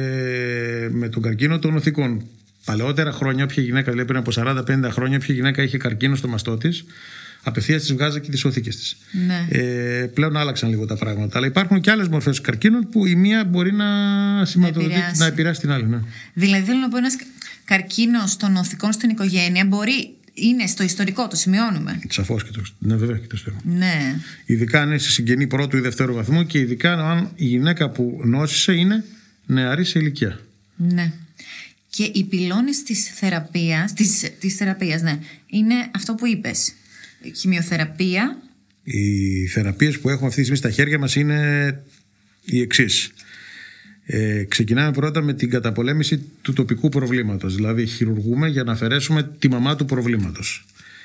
με τον καρκίνο των οθικών. Παλαιότερα χρόνια, όποια γυναίκα, δηλαδή πριν από 40-50 χρόνια, όποια γυναίκα είχε καρκίνο στο μαστό της, απευθείας της βγάζε και τις οθήκες της. Ναι. Πλέον άλλαξαν λίγο τα πράγματα. Αλλά υπάρχουν και άλλες μορφές καρκίνων που η μία μπορεί να επηρεάσει την άλλη. Ναι. Δηλαδή, θέλω να πω, ένας καρκίνος των οθικών στην οικογένεια μπορεί. Είναι στο ιστορικό, το σημειώνουμε. Σαφώς και το. Ναι, βέβαια και το ιστορικό. Ναι. Ειδικά αν είναι σε συγγενή πρώτου ή δευτέρου βαθμού και ειδικά αν η γυναίκα που νόσησε είναι νεαρή σε ηλικία. Ναι. Και οι πυλώνες της θεραπείας, ναι, είναι αυτό που είπες. Χημειοθεραπεία. Οι θεραπείες που έχουμε αυτή τη στιγμή στα χέρια μας είναι οι εξής. Ξεκινάμε πρώτα με την καταπολέμηση του τοπικού προβλήματος. Δηλαδή χειρουργούμε για να αφαιρέσουμε τη μαμά του προβλήματος.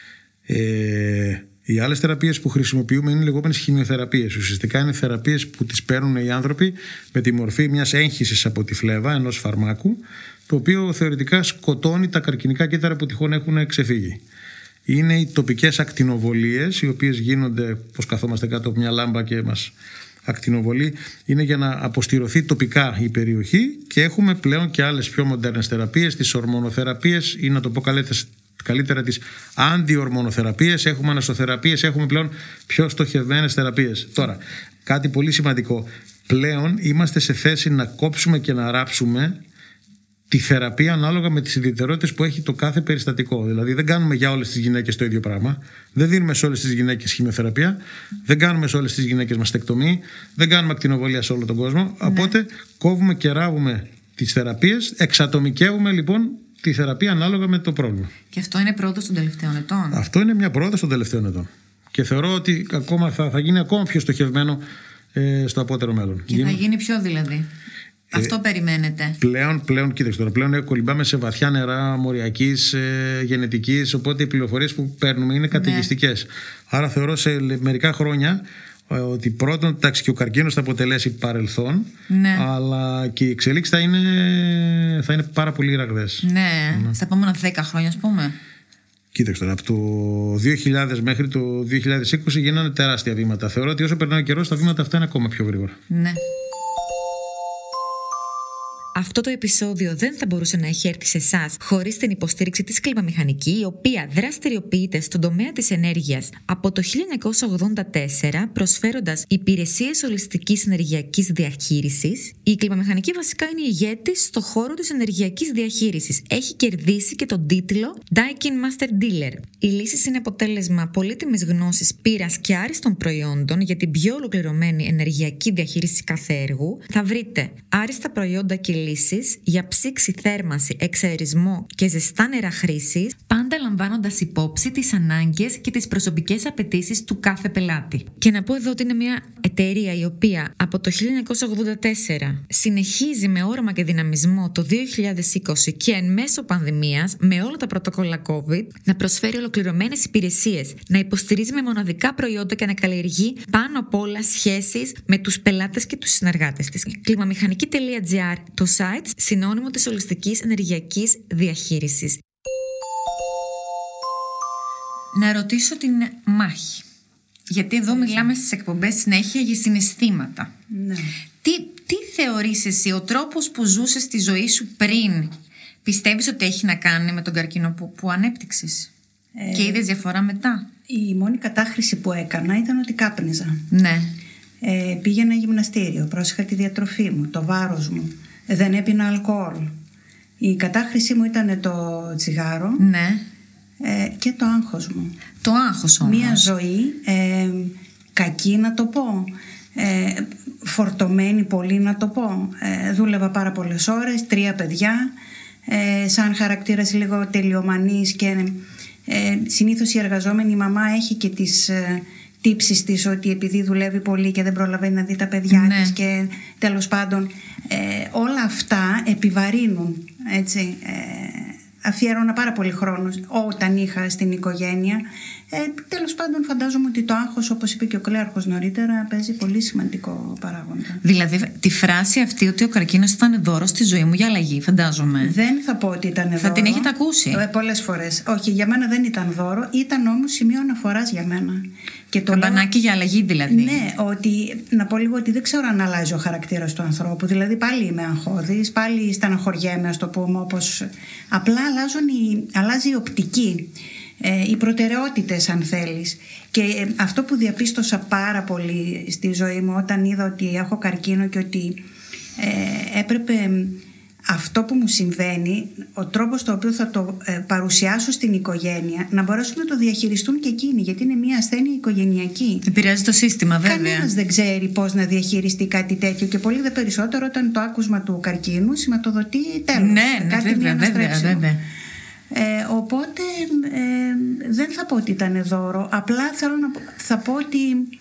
Οι άλλες θεραπείες που χρησιμοποιούμε είναι οι λεγόμενες χημειοθεραπείες. Ουσιαστικά είναι θεραπείες που τις παίρνουν οι άνθρωποι με τη μορφή μιας έγχυσης από τη φλέβα ενός φαρμάκου, το οποίο θεωρητικά σκοτώνει τα καρκινικά κύτταρα που τυχόν έχουν ξεφύγει. Είναι οι τοπικές ακτινοβολίες, οι οποίες γίνονται πως καθόμαστε κάτω από μια λάμπα και μας ακτινοβολεί. Είναι για να αποστηρωθεί τοπικά η περιοχή και έχουμε πλέον και άλλες πιο μοντέρνες θεραπείες, τις ορμονοθεραπείες ή να το πω καλύτερα τις αντιορμονοθεραπείες, έχουμε ανασωθεραπείες, έχουμε πλέον πιο στοχευμένες θεραπείες. Τώρα, κάτι πολύ σημαντικό, πλέον είμαστε σε θέση να κόψουμε και να ράψουμε τη θεραπεία ανάλογα με τις ιδιαιτερότητες που έχει το κάθε περιστατικό. Δηλαδή δεν κάνουμε για όλες τις γυναίκες το ίδιο πράγμα, δεν δίνουμε σε όλες τις γυναίκες χημειοθεραπεία, δεν κάνουμε σε όλες τις γυναίκες μαστεκτομή, δεν κάνουμε ακτινοβολία σε όλο τον κόσμο, ναι. Οπότε κόβουμε και ράβουμε τις θεραπείες, εξατομικεύουμε λοιπόν τη θεραπεία ανάλογα με το πρόβλημα. Και αυτό είναι πρόοδος των τελευταίων ετών. Αυτό είναι μια πρόοδος των τελευταίων ετών. Και θεωρώ ότι ακόμα θα γίνει ακόμα πιο στοχευμένο στο απότερο μέλλον. Και θα γίνει πιο δηλαδή. Αυτό περιμένετε. Πλέον, κοίταξε τώρα, πλέον κολυμπάμε σε βαθιά νερά μοριακής γενετικής, οπότε οι πληροφορίες που παίρνουμε είναι καταιγιστικές. Ναι. Άρα θεωρώ σε μερικά χρόνια ότι πρώτον, εντάξει, και ο καρκίνος θα αποτελέσει παρελθόν, ναι. Αλλά και οι εξελίξεις θα είναι πάρα πολύ ραγδαίες. Ναι, στα επόμενα 10 χρόνια, ας πούμε. Κοίταξε τώρα, από το 2000 μέχρι το 2020 γίνανε τεράστια βήματα. Θεωρώ ότι όσο περνάει ο καιρός, τα βήματα αυτά είναι ακόμα πιο γρήγορα. Ναι. Αυτό το επεισόδιο δεν θα μπορούσε να έχει έρθει σε εσάς χωρίς την υποστήριξη της Κλιμαμηχανική, η οποία δραστηριοποιείται στον τομέα της ενέργειας από το 1984, προσφέροντας υπηρεσίες ολιστικής ενεργειακής διαχείρισης. Η Κλιμαμηχανική βασικά είναι ηγέτης στον χώρο της ενεργειακής διαχείρισης. Έχει κερδίσει και τον τίτλο Daikin Master Dealer. Οι λύσεις είναι αποτέλεσμα πολύτιμης γνώσης, πείρας και άριστων προϊόντων για την πιο ολοκληρωμένη ενεργειακή διαχείριση κάθε έργου. Θα βρείτε άριστα προϊόντα και λύσεις για ψήξη, θέρμανση, εξαερισμό και ζεστά νερά χρήσης, πάντα λαμβάνοντας υπόψη τις ανάγκες και τις προσωπικές απαιτήσεις του κάθε πελάτη. Και να πω εδώ ότι είναι μια εταιρεία η οποία από το 1984 συνεχίζει με όραμα και δυναμισμό το 2020 και εν μέσω πανδημίας, με όλα τα πρωτόκολλα COVID, να προσφέρει ολοκληρωμένες υπηρεσίες, να υποστηρίζει με μοναδικά προϊόντα και να καλλιεργεί πάνω απ' όλα σχέσεις με τους πελάτες και τους συνεργάτες της. Κλιμαμηχανική.gr, το site συνώνυμο της ολιστικής ενεργειακής διαχείρισης. Να ρωτήσω την Μάχη. Γιατί εδώ μιλάμε στις εκπομπές συνέχεια για συναισθήματα. Ναι. Τι θεωρείς εσύ, ο τρόπος που ζούσες τη ζωή σου πριν, πιστεύεις ότι έχει να κάνει με τον καρκίνο που ανέπτυξες και είδες διαφορά μετά? Η μόνη κατάχρηση που έκανα ήταν ότι κάπνιζα. Ναι. Πήγαινα γυμναστήριο, πρόσεχα τη διατροφή μου, το βάρος μου, δεν έπινα αλκοόλ. Η κατάχρησή μου ήταν το τσιγάρο, Ναι. Και το άγχος μου. Το άγχος όμως. Μία ζωή κακή, να το πω, φορτωμένη πολύ, να το πω. Δούλευα πάρα πολλές ώρες, 3 παιδιά, σαν χαρακτήρας λίγο τελειομανής και συνήθως η εργαζόμενη μαμά έχει και τις τύψεις της ότι επειδή δουλεύει πολύ και δεν προλαβαίνει να δει τα παιδιά Ναι. της και τέλος πάντων όλα αυτά επιβαρύνουν, έτσι. Αφιέρωνα πάρα πολύ χρόνο όταν είχα στην οικογένεια. Τέλος πάντων, φαντάζομαι ότι το άγχος, όπως είπε και ο Κλέαρχος νωρίτερα, παίζει πολύ σημαντικό παράγοντα. Δηλαδή, τη φράση αυτή ότι ο καρκίνος ήταν δώρο στη ζωή μου για αλλαγή, φαντάζομαι. Δεν θα πω ότι ήταν δώρο. Θα την έχετε ακούσει. Πολλές φορές. Όχι, για μένα δεν ήταν δώρο, ήταν όμως σημείο αναφοράς για μένα. Και το Καμπανάκι για αλλαγή, δηλαδή. Ναι, ότι, να πω λίγο ότι δεν ξέρω αν αλλάζει ο χαρακτήρας του ανθρώπου. Δηλαδή, πάλι είμαι αγχώδης, πάλι στεναχωριέμαι, ας το πούμε, όπως. Απλά αλλάζει η οπτική. Οι προτεραιότητες, αν θέλεις. Και αυτό που διαπίστωσα πάρα πολύ στη ζωή μου όταν είδα ότι έχω καρκίνο και ότι έπρεπε αυτό που μου συμβαίνει, ο τρόπος στο οποίο θα το παρουσιάσω στην οικογένεια, να μπορέσουν να το διαχειριστούν και εκείνοι, γιατί είναι μια ασθένεια οικογενειακή. Επηρεάζει το σύστημα, βέβαια. Κανένας δεν ξέρει πώς να διαχειριστεί κάτι τέτοιο και πολύ δε περισσότερο όταν το άκουσμα του καρκίνου σηματοδοτεί τέλος. Ναι, κάτι βέβαια. Οπότε δεν θα πω ότι ήταν δώρο, απλά θα πω ότι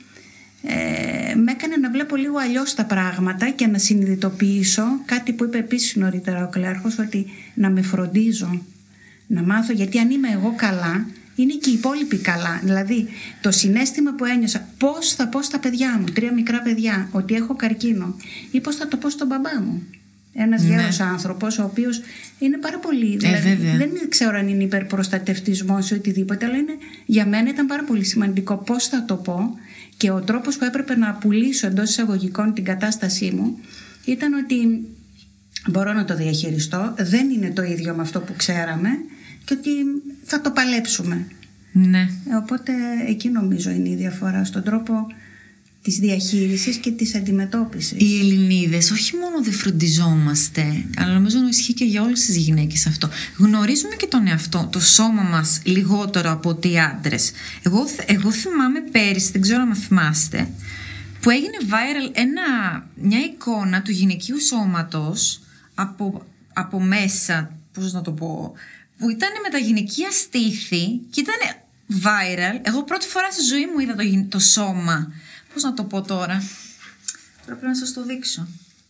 με έκανε να βλέπω λίγο αλλιώς τα πράγματα και να συνειδητοποιήσω κάτι που είπε επίσης νωρίτερα ο Κλέαρχος, ότι να με φροντίζω, να μάθω, γιατί αν είμαι εγώ καλά είναι και οι υπόλοιποι καλά. Δηλαδή το συναίσθημα που ένιωσα, πώς θα πω στα παιδιά μου, 3 μικρά παιδιά, ότι έχω καρκίνο, ή πώς θα το πω στον μπαμπά μου. Ένας γέρος άνθρωπος, ο οποίος είναι πάρα πολύ. Δηλαδή, δεν ξέρω αν είναι υπερπροστατευτισμός ή οτιδήποτε, αλλά για μένα ήταν πάρα πολύ σημαντικό πώς θα το πω. Και ο τρόπος που έπρεπε να πουλήσω εντός εισαγωγικών την κατάστασή μου ήταν ότι μπορώ να το διαχειριστώ, δεν είναι το ίδιο με αυτό που ξέραμε και ότι θα το παλέψουμε. Ναι. Οπότε εκεί νομίζω είναι η διαφορά στον τρόπο της διαχείρισης και της αντιμετώπισης. Οι Ελληνίδες όχι μόνο δεν φροντιζόμαστε, αλλά νομίζω να ισχύει και για όλες τις γυναίκες αυτό. Γνωρίζουμε και τον εαυτό, το σώμα μας λιγότερο από ότι οι άντρες. Εγώ θυμάμαι πέρυσι, δεν ξέρω αν θυμάστε, που έγινε viral μια εικόνα του γυναικείου σώματος από μέσα, πώς να το πω, που ήταν με τα γυναικεία στήθη και ήταν viral. Εγώ πρώτη φορά στη ζωή μου είδα το σώμα. Πώς να το πω τώρα. Πρέπει να σας το δείξω.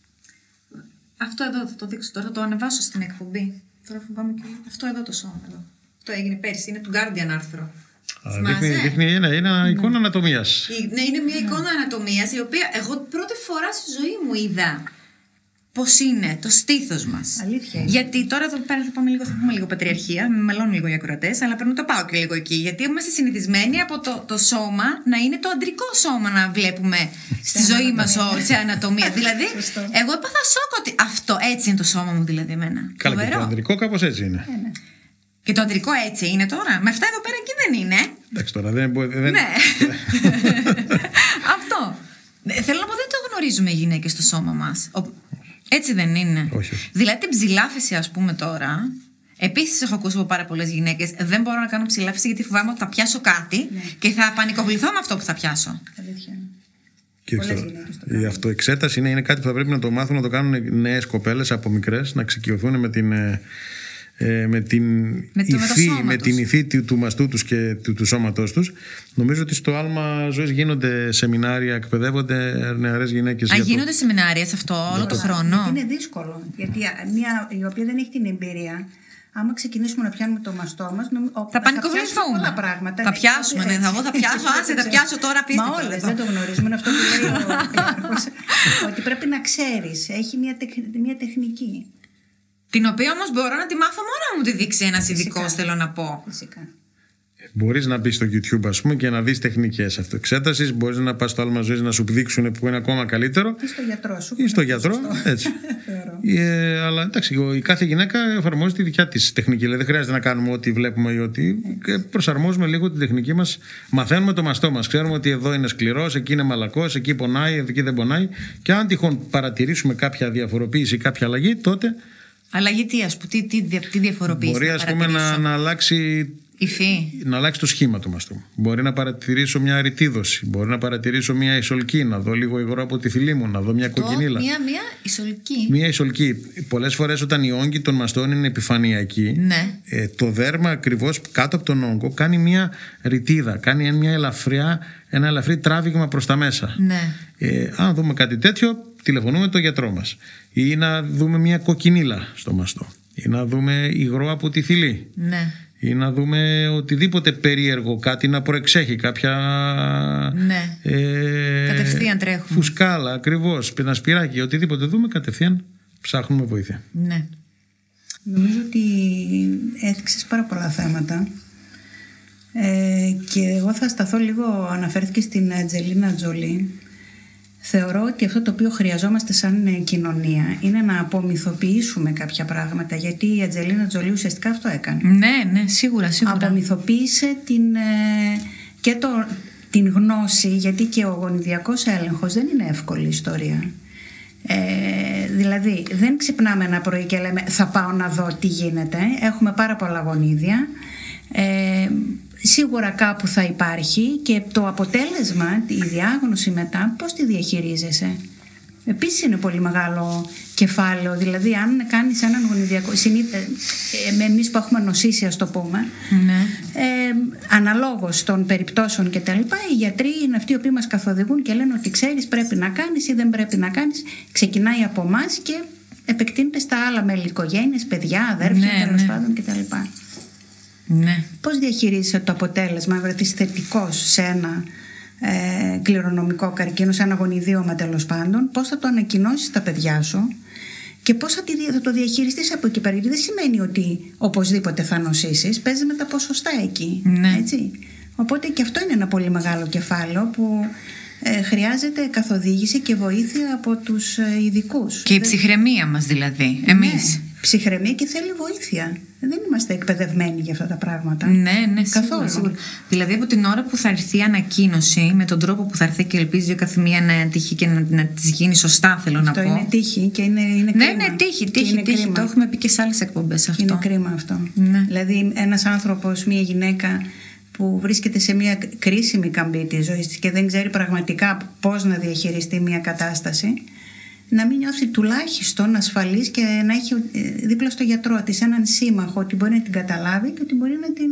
Αυτό εδώ θα το δείξω τώρα. Θα το ανεβάσω στην εκπομπή. Τώρα φοβάμαι και. Αυτό εδώ το σώμα. Εδώ. Το έγινε πέρσι. Είναι του Guardian άρθρο. Δείχνει ένα εικόνα ανατομίας. Ναι, είναι μια εικόνα ανατομίας η οποία εγώ πρώτη φορά στη ζωή μου είδα πώς είναι το στήθος μας. Αλήθεια. Γιατί τώρα εδώ πέρα θα πούμε λίγο πατριαρχία, με μελώνω λίγο οι ακροατές, αλλά πρέπει να το πάω και λίγο εκεί. Γιατί είμαστε συνηθισμένοι από το σώμα να είναι το αντρικό σώμα να βλέπουμε στη ζωή μας σε ανατομία. Δηλαδή, εγώ έπαθα σοκ ότι αυτό έτσι είναι το σώμα μου, δηλαδή εμένα. Καλά, και το αντρικό κάπως έτσι είναι. Και το αντρικό έτσι είναι τώρα. Με αυτά εδώ πέρα εκεί δεν είναι. Εντάξει τώρα, δεν. Ναι. Αυτό. Θέλω να πω, δεν το γνωρίζουμε οι γυναίκες στο σώμα μας. Έτσι δεν είναι. Όχι. Δηλαδή την ψηλάφιση, ας πούμε τώρα. Επίσης έχω ακούσει από πάρα πολλές γυναίκες. Δεν μπορώ να κάνω ψηλάφιση γιατί φοβάμαι ότι θα πιάσω κάτι και θα πανικοβληθώ με αυτό που θα πιάσω. Αλήθεια. Και η αυτοεξέταση είναι κάτι που θα πρέπει να το μάθουν να το κάνουν νέες κοπέλες από μικρές, να εξοικειωθούν με την υφή του μαστού τους και του σώματός τους. Νομίζω ότι στο Άλμα Ζωής γίνονται σεμινάρια, εκπαιδεύονται νεαρές γυναίκες. Γίνονται σεμινάρια σε αυτό όλο τον χρόνο. Γιατί είναι δύσκολο. Γιατί μια η οποία δεν έχει την εμπειρία, άμα ξεκινήσουμε να πιάνουμε το μαστό μας, θα πανικοβληθούμε. Πολλά πράγματα. Θα πιάσουμε, ναι. Εγώ θα πιάσω, άσε, θα πιάσω τώρα πίστη. Μα όλες δεν το γνωρίζουμε. Είναι αυτό που λέει ο Κλέαρχος. Ότι πρέπει να ξέρεις. Έχει μια τεχνική. Την οποία όμως μπορώ να τη μάθω μόνο να μου τη δείξει ένας ειδικός, θέλω να πω. Φυσικά. Μπορείς να μπεις στο YouTube, ας πούμε, και να δεις τεχνικές αυτοεξέτασης. Μπορείς να πας στο άλμα ζωής να σου δείξουν που είναι ακόμα καλύτερο. Ή στο γιατρό σου. Ή στο γιατρό, έτσι. Αλλά εντάξει, η κάθε γυναίκα εφαρμόζει τη δικιά της τεχνική. Δηλαδή δεν χρειάζεται να κάνουμε ό,τι βλέπουμε ή ό,τι. Προσαρμόζουμε λίγο την τεχνική μας. Μαθαίνουμε το μαστό μας. Ξέρουμε ότι εδώ είναι σκληρός, εκεί είναι μαλακός, εκεί πονάει, εκεί δεν πονάει. Και αν τυχόν παρατηρήσουμε κάποια διαφοροποίηση ή κάποια αλλαγή, τότε. Αλλαγή τι, ας πούμε, τι διαφοροποίηση? Μπορεί, ας πούμε, να αλλάξει. Υφή. Να αλλάξει το σχήμα του μαστού. Μπορεί να παρατηρήσω μια αριτίδωση. Μπορεί να παρατηρήσω μια ισολκή. Να δω λίγο υγρό από τη θηλή μου. Να δω μια κοκκινίλα. Μια ισολκή. Μια ισολκή. Πολλές φορές όταν οι όγκοι των μαστών είναι επιφανειακοί, ναι. Το δέρμα ακριβώς κάτω από τον όγκο κάνει μια ρητίδα. Κάνει ένα ελαφρύ τράβηγμα προς τα μέσα. Ναι. Αν δούμε κάτι τέτοιο, τηλεφωνούμε τον γιατρό μας. Ή να δούμε μια κοκκινίλα στο μαστό. Ή να δούμε υγρό από τη θηλή. Ναι. Ή να δούμε οτιδήποτε περίεργο, κάτι να προεξέχει, κάποια. Ναι. Κατευθείαν τρέχουμε. Φουσκάλα, ακριβώς, ένα σπυράκι, οτιδήποτε δούμε, κατευθείαν ψάχνουμε βοήθεια. Ναι. Νομίζω ότι έθιξες πάρα πολλά θέματα. Και εγώ θα σταθώ λίγο, αναφέρθηκε στην Αντζελίνα Τζολί. Θεωρώ ότι αυτό το οποίο χρειαζόμαστε σαν κοινωνία είναι να απομυθοποιήσουμε κάποια πράγματα, γιατί η Αντζελίνα Τζολί ουσιαστικά αυτό έκανε. Ναι, σίγουρα. Απομυθοποίησε την γνώση, γιατί και ο γονιδιακός έλεγχος δεν είναι εύκολη ιστορία. Δηλαδή δεν ξυπνάμε ένα πρωί και λέμε θα πάω να δω τι γίνεται. Έχουμε πάρα πολλά γονίδια. Σίγουρα κάπου θα υπάρχει, και το αποτέλεσμα, η διάγνωση μετά, πώς τη διαχειρίζεσαι. Επίσης είναι πολύ μεγάλο κεφάλαιο. Δηλαδή αν κάνεις έναν γονιδιακό, εμείς που έχουμε νοσήσει, ας το πούμε, ναι. Αναλόγως των περιπτώσεων και τα λοιπά, οι γιατροί είναι αυτοί οι οποίοι μας καθοδηγούν και λένε ότι ξέρεις πρέπει να κάνεις ή δεν πρέπει να κάνεις. Ξεκινάει από εμάς και επεκτείνεται στα άλλα μέλη οικογένειας, παιδιά, αδέρφια, τέλος πάντων κτλ. Ναι. Πώς διαχειρίζεσαι το αποτέλεσμα, αν βρεθείς θετικός σε ένα κληρονομικό καρκίνο, σε ένα γονιδίωμα τέλος πάντων, πώς θα το ανακοινώσεις στα παιδιά σου και πώς θα το διαχειριστείς από εκεί πέρα. Γιατί δεν σημαίνει ότι οπωσδήποτε θα νοσήσεις, παίζει με τα ποσοστά εκεί. Ναι. Έτσι. Οπότε και αυτό είναι ένα πολύ μεγάλο κεφάλαιο που χρειάζεται καθοδήγηση και βοήθεια από τους ειδικούς. Και η ψυχραιμία μας δηλαδή, εμείς. Ναι, ψυχραιμία, και θέλει βοήθεια. Δεν είμαστε εκπαιδευμένοι για αυτά τα πράγματα. Ναι, καθόλου. Σίγουρα. Δηλαδή από την ώρα που θα έρθει η ανακοίνωση, με τον τρόπο που θα έρθει, και ελπίζει η καθημερινή να τύχει και να της γίνει σωστά, θέλω να πω. Αυτό είναι τύχη και είναι κρίμα. Ναι, τύχη. Το έχουμε πει και σε άλλες εκπομπές αυτό. Είναι κρίμα αυτό. Ναι. Δηλαδή ένας άνθρωπος, μια γυναίκα που βρίσκεται σε μια κρίσιμη καμπή της ζωής της και δεν ξέρει πραγματικά πώς να διαχειριστεί μια κατάσταση, να μην νιώθει τουλάχιστον ασφαλής και να έχει δίπλα στο γιατρό της έναν σύμμαχο, ότι μπορεί να την καταλάβει και ότι μπορεί να την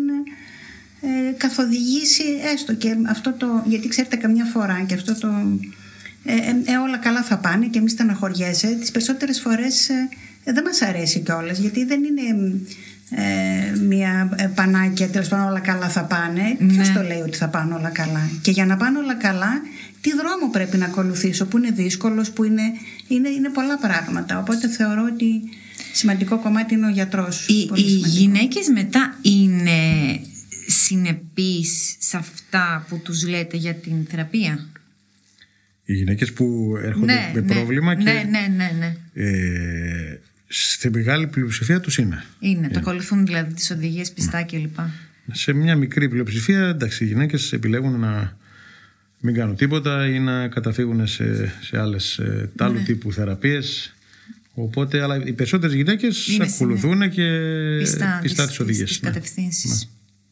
καθοδηγήσει έστω. Και αυτό γιατί ξέρετε, καμιά φορά και αυτό όλα καλά θα πάνε και μη στεναχωριέσαι, τις περισσότερες φορές δεν μας αρέσει κιόλας, γιατί δεν είναι μια πανάκια, τέλος πάντων όλα καλά θα πάνε. Ποιος το λέει ότι θα πάνε όλα καλά? Και για να πάνε όλα καλά, τι δρόμο πρέπει να ακολουθήσω, που είναι δύσκολος, που είναι πολλά πράγματα. Οπότε θεωρώ ότι σημαντικό κομμάτι είναι ο γιατρός. Οι γυναίκες μετά είναι συνεπείς σε αυτά που τους λέτε για την θεραπεία? Οι γυναίκες που έρχονται με πρόβλημα και στη μεγάλη πλειοψηφία τους είναι. Το ακολουθούν δηλαδή τις οδηγίες πιστά κλπ. Σε μια μικρή πλειοψηφία, εντάξει, οι γυναίκες επιλέγουν να μην κάνουν τίποτα ή να καταφύγουν σε άλλες άλλου τύπου θεραπείες. Οπότε, αλλά οι περισσότερες γυναίκες ακολουθούν και πιστά τις οδηγίες. Τις κατευθύνσεις.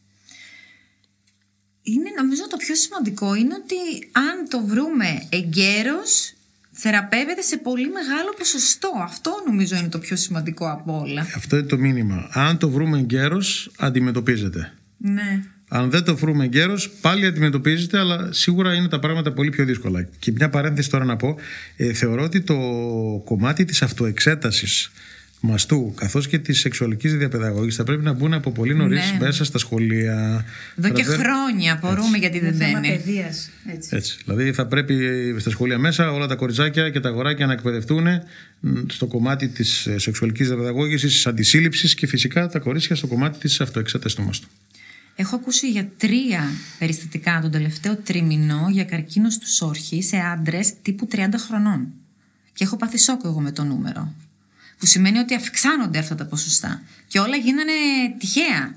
Είναι, νομίζω, το πιο σημαντικό είναι ότι αν το βρούμε εγκαίρως, θεραπεύεται σε πολύ μεγάλο ποσοστό. Αυτό νομίζω είναι το πιο σημαντικό από όλα. Αυτό είναι το μήνυμα. Αν το βρούμε εγκαίρως, αντιμετωπίζεται. Ναι. Αν δεν το βρούμε εγκαίρως, πάλι αντιμετωπίζεται, αλλά σίγουρα είναι τα πράγματα πολύ πιο δύσκολα. Και μια παρένθεση τώρα να πω. Θεωρώ ότι το κομμάτι της αυτοεξέτασης μαστού καθώς και της σεξουαλικής διαπαιδαγώγησης θα πρέπει να μπουν από πολύ νωρίς μέσα στα σχολεία. Εδώ και χρόνια απορούμε γιατί δεν είναι. Θέμα παιδείας. Έτσι. Δηλαδή θα πρέπει στα σχολεία μέσα όλα τα κοριτσάκια και τα αγοράκια να εκπαιδευτούν στο κομμάτι της σεξουαλικής διαπαιδαγώγησης, της αντισύλληψης, και φυσικά τα κορίτσια στο κομμάτι της αυτοεξέτασης του μαστού. Έχω ακούσει για 3 περιστατικά τον τελευταίο τρίμηνο για καρκίνο στους όρχες σε άντρες τύπου 30 χρονών. Και έχω πάθει σόκο εγώ με το νούμερο. Που σημαίνει ότι αυξάνονται αυτά τα ποσοστά. Και όλα γίνανε τυχαία.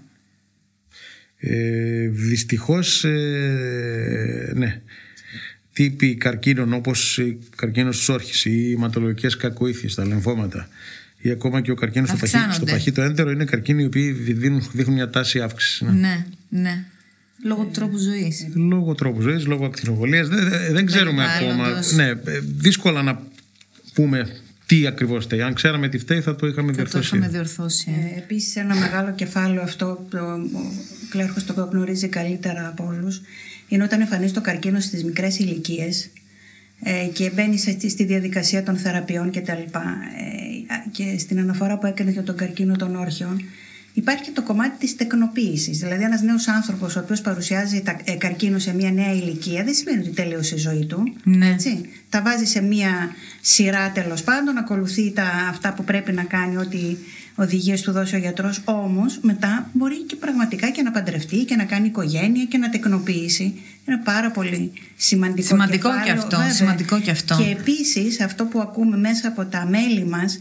Δυστυχώς, ναι. Τύποι καρκίνων όπως καρκίνος στους όρχες ή οι αιματολογικές κακοήθειες, τα λεμφώματα ή ακόμα και ο καρκίνος στο παχύτο έντερο είναι καρκίνοι οι οποίοι δείχνουν μια τάση αύξησης. Ναι. Λόγω του τρόπου ζωής. Λόγω τρόπου ζωής, λόγω ακτινοβολίας. Δεν ξέρουμε ακόμα. Ναι, δύσκολα να πούμε τι ακριβώς φταίει. Αν ξέραμε τι φταίει, θα το είχαμε διορθώσει. Επίσης, ένα μεγάλο κεφάλαιο, αυτό ο κλέρχος το γνωρίζει καλύτερα από όλους, είναι όταν εμφανίζει το καρκίνο στις μικρές ηλικίες και μπαίνει στη διαδικασία των θεραπείων κτλ. Και στην αναφορά που έκανε για τον καρκίνο των όρχεων, υπάρχει και το κομμάτι της τεκνοποίησης. Δηλαδή, ένας νέος άνθρωπος ο οποίος παρουσιάζει καρκίνο σε μια νέα ηλικία, δεν σημαίνει ότι τελείωσε η ζωή του. Ναι. Έτσι. Τα βάζει σε μια σειρά, τέλος πάντων, ακολουθεί αυτά που πρέπει να κάνει, ό,τι οδηγίες του δώσει ο γιατρός. Όμως, μετά μπορεί και πραγματικά και να παντρευτεί και να κάνει οικογένεια και να τεκνοποιήσει. Είναι πάρα πολύ σημαντικό. Σημαντικό και αυτό. Και επίσης, αυτό που ακούμε μέσα από τα μέλη μας,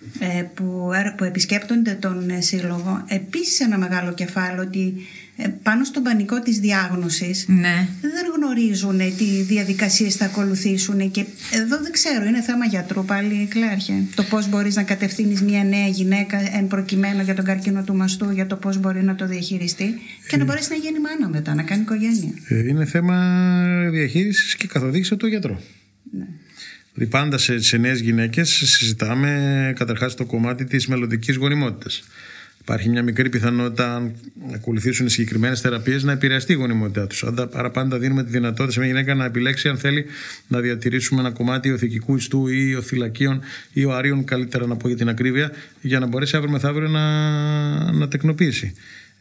που επισκέπτονται τον σύλλογο, επίσης ένα μεγάλο κεφάλαιο, ότι πάνω στον πανικό της διάγνωσης δεν γνωρίζουν τι διαδικασίες θα ακολουθήσουν, και εδώ δεν ξέρω, είναι θέμα γιατρού πάλι, Κλέρχε, το πώς μπορείς να κατευθύνεις μια νέα γυναίκα εν προκειμένου για τον καρκίνο του μαστού, για το πώς μπορεί να το διαχειριστεί και να μπορέσει να γίνει μάνα μετά, να κάνει οικογένεια. Είναι θέμα διαχείρισης και καθοδήγησης από τον γιατρό. Ναι. Πάντα σε νέες γυναίκες συζητάμε καταρχάς το κομμάτι της μελλοντικής γονιμότητας. Υπάρχει μια μικρή πιθανότητα, αν ακολουθήσουν συγκεκριμένες θεραπείες, να επηρεαστεί η γονιμότητά τους. Άρα πάντα δίνουμε τη δυνατότητα σε μια γυναίκα να επιλέξει αν θέλει να διατηρήσουμε ένα κομμάτι οθικικού ιστού ή οθυλακίων ή οαρίων, καλύτερα να πω για την ακρίβεια, για να μπορέσει αύριο μεθαύριο να τεκνοποιήσει.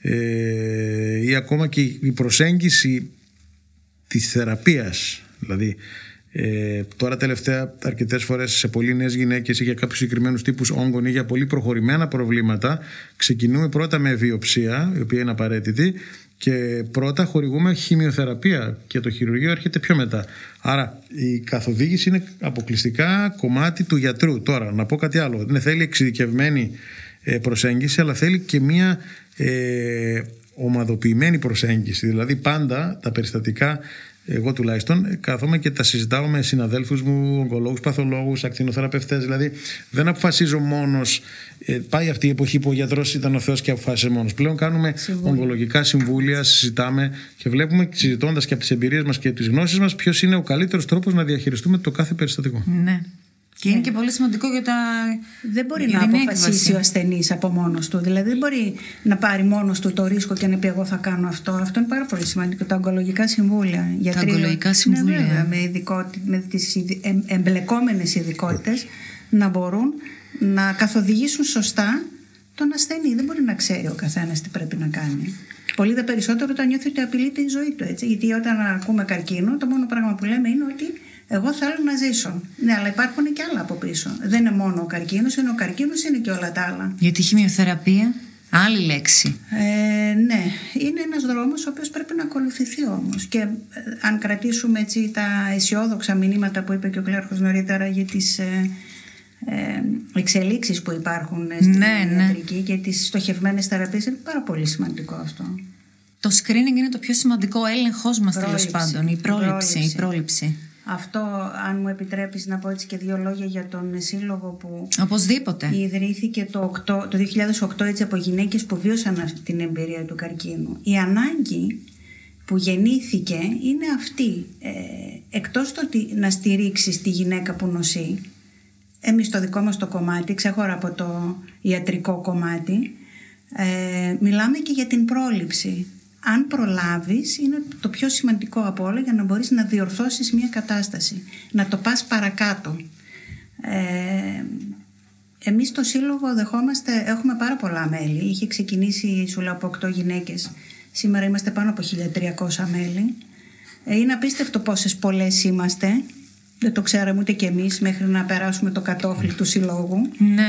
Ή ακόμα και η προσέγγιση της θεραπείας. Δηλαδή, τώρα τελευταία αρκετές φορές σε πολύ νέες γυναίκες ή για κάποιους συγκεκριμένους τύπους όγκων ή για πολύ προχωρημένα προβλήματα, ξεκινούμε πρώτα με βιοψία, η οποία είναι απαραίτητη, και πρώτα χορηγούμε χημειοθεραπεία και το χειρουργείο έρχεται πιο μετά. Άρα η καθοδήγηση είναι αποκλειστικά κομμάτι του γιατρού. Τώρα να πω κάτι άλλο, δεν θέλει εξειδικευμένη προσέγγιση, αλλά θέλει και μια ομαδοποιημένη προσέγγιση. Δηλαδή πάντα τα περιστατικά, εγώ τουλάχιστον, κάθομαι και τα συζητάω με συναδέλφους μου, ογκολόγους, παθολόγους, ακτινοθεραπευτές. Δηλαδή δεν αποφασίζω μόνος. Πάει αυτή η εποχή που ο γιατρός ήταν ο Θεός και αποφάσισε μόνος. Πλέον κάνουμε ογκολογικά συμβούλια, συζητάμε και βλέπουμε, συζητώντας και από τις εμπειρίες μας και τις γνώσεις μας, ποιος είναι ο καλύτερος τρόπος να διαχειριστούμε το κάθε περιστατικό. Ναι. Και είναι και πολύ σημαντικό για δεν μπορεί να αποφασίσει ο ασθενής από μόνος του. Δηλαδή δεν μπορεί να πάρει μόνος του το ρίσκο και να πει εγώ θα κάνω αυτό. Αυτό είναι πάρα πολύ σημαντικό. Τα ογκολογικά συμβούλια. Τα ογκολογικά συμβούλια. Ναι, με τις εμπλεκόμενες ειδικότητες να μπορούν να καθοδηγήσουν σωστά τον ασθενή. Δεν μπορεί να ξέρει ο καθένας τι πρέπει να κάνει. Πολύ δε περισσότερο όταν νιώθει ότι απειλείται η ζωή του. Έτσι. Γιατί όταν ακούμε καρκίνο, το μόνο πράγμα που λέμε είναι ότι εγώ θέλω να ζήσω. Ναι, αλλά υπάρχουν και άλλα από πίσω. Δεν είναι μόνο ο καρκίνος, είναι ο καρκίνος, είναι και όλα τα άλλα. Γιατί η χημειοθεραπεία, άλλη λέξη. Ναι, είναι ένας δρόμος ο οποίος πρέπει να ακολουθηθεί όμως. Και αν κρατήσουμε έτσι τα αισιόδοξα μηνύματα που είπε και ο κλέρχος νωρίτερα για τις εξελίξεις που υπάρχουν στην ιατρική και τις στοχευμένες θεραπείες, είναι πάρα πολύ σημαντικό αυτό. Το screening είναι το πιο σημαντικό, ο έλεγχος μας τέλος πάντων, η πρόληψη. Αυτό, αν μου επιτρέπεις να πω έτσι και δύο λόγια για τον σύλλογο που οπωσδήποτε ιδρύθηκε το 2008 έτσι, από γυναίκες που βίωσαν αυτή την εμπειρία του καρκίνου. Η ανάγκη που γεννήθηκε είναι αυτή. Εκτός το ότι να στηρίξεις τη γυναίκα που νοσεί, εμείς το δικό μας το κομμάτι, ξέχωρα από το ιατρικό κομμάτι, μιλάμε και για την πρόληψη. Αν προλάβεις, είναι το πιο σημαντικό από όλα για να μπορείς να διορθώσεις μια κατάσταση, να το πας παρακάτω. Εμείς στο Σύλλογο έχουμε πάρα πολλά μέλη. Είχε ξεκινήσει, σου λέω, από 8 γυναίκες. Σήμερα είμαστε πάνω από 1.300 μέλη. Είναι απίστευτο πόσες πολλές είμαστε. Δεν το ξέραμε ούτε κι εμείς μέχρι να περάσουμε το κατόφλι του Συλλόγου. Ναι.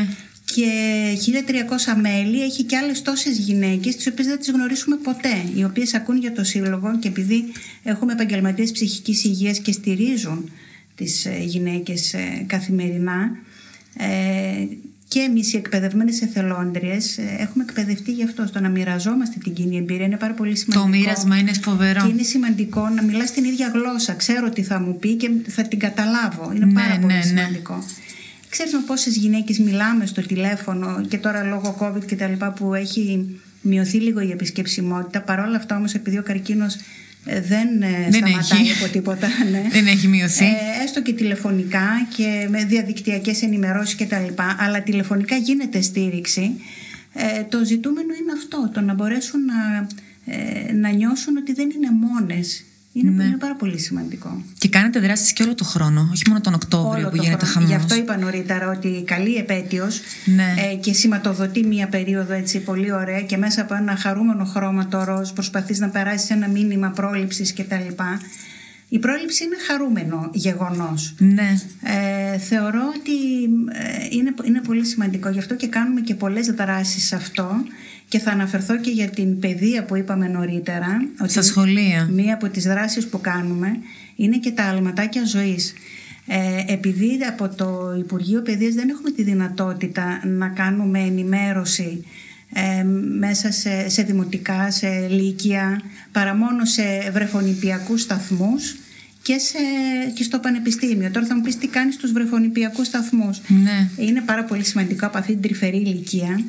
και 1.300 μέλη, έχει και άλλες τόσες γυναίκες τις οποίες δεν τις γνωρίσουμε ποτέ, οι οποίες ακούν για το σύλλογο, και επειδή έχουμε επαγγελματίες ψυχικής υγείας και στηρίζουν τις γυναίκες καθημερινά, και εμείς οι εκπαιδευμένες εθελόντριες έχουμε εκπαιδευτεί γι' αυτό, στο να μοιραζόμαστε την κοινή εμπειρία. Είναι πάρα πολύ σημαντικό. Το μοίρασμα είναι φοβερό. Και είναι σημαντικό να μιλάς την ίδια γλώσσα. Ξέρω τι θα μου πει και θα την καταλάβω. Είναι πάρα πολύ σημαντικό. Ξέρεις με πόσες γυναίκες μιλάμε στο τηλέφωνο, και τώρα λόγω COVID και τα λοιπά που έχει μειωθεί λίγο η επισκεψιμότητα. Παρόλα αυτά όμως, επειδή ο καρκίνος δεν σταματάει από τίποτα. Ναι. Δεν έχει μειωθεί. Έστω και τηλεφωνικά και με διαδικτυακές ενημερώσεις και τα λοιπά, αλλά τηλεφωνικά γίνεται στήριξη. Το ζητούμενο είναι αυτό, το να μπορέσουν να νιώσουν ότι δεν είναι μόνες. Είναι πάρα πολύ σημαντικό. Και κάνετε δράσεις και όλο το χρόνο, όχι μόνο τον Οκτώβριο που γίνεται χαμός. Γι' αυτό είπα νωρίτερα ότι καλή επέτειος, και σηματοδοτεί μία περίοδο έτσι πολύ ωραία, και μέσα από ένα χαρούμενο χρώμα το ροζ προσπαθείς να περάσεις ένα μήνυμα πρόληψης κτλ. Η πρόληψη είναι χαρούμενο γεγονός. Ναι. Θεωρώ ότι είναι πολύ σημαντικό. Γι' αυτό και κάνουμε και πολλές δράσεις σε αυτό. Και θα αναφερθώ και για την παιδεία που είπαμε νωρίτερα. Στα σχολεία. Μία από τις δράσεις που κάνουμε είναι και τα αλματάκια ζωής. Επειδή από το Υπουργείο Παιδείας δεν έχουμε τη δυνατότητα να κάνουμε ενημέρωση μέσα σε δημοτικά, σε λύκεια, παρά μόνο σε βρεφονηπιακούς σταθμούς και στο πανεπιστήμιο. Τώρα θα μου πεις τι κάνεις στους βρεφονηπιακούς σταθμούς. Ναι. Είναι πάρα πολύ σημαντικό από αυτή την τρυφερή ηλικία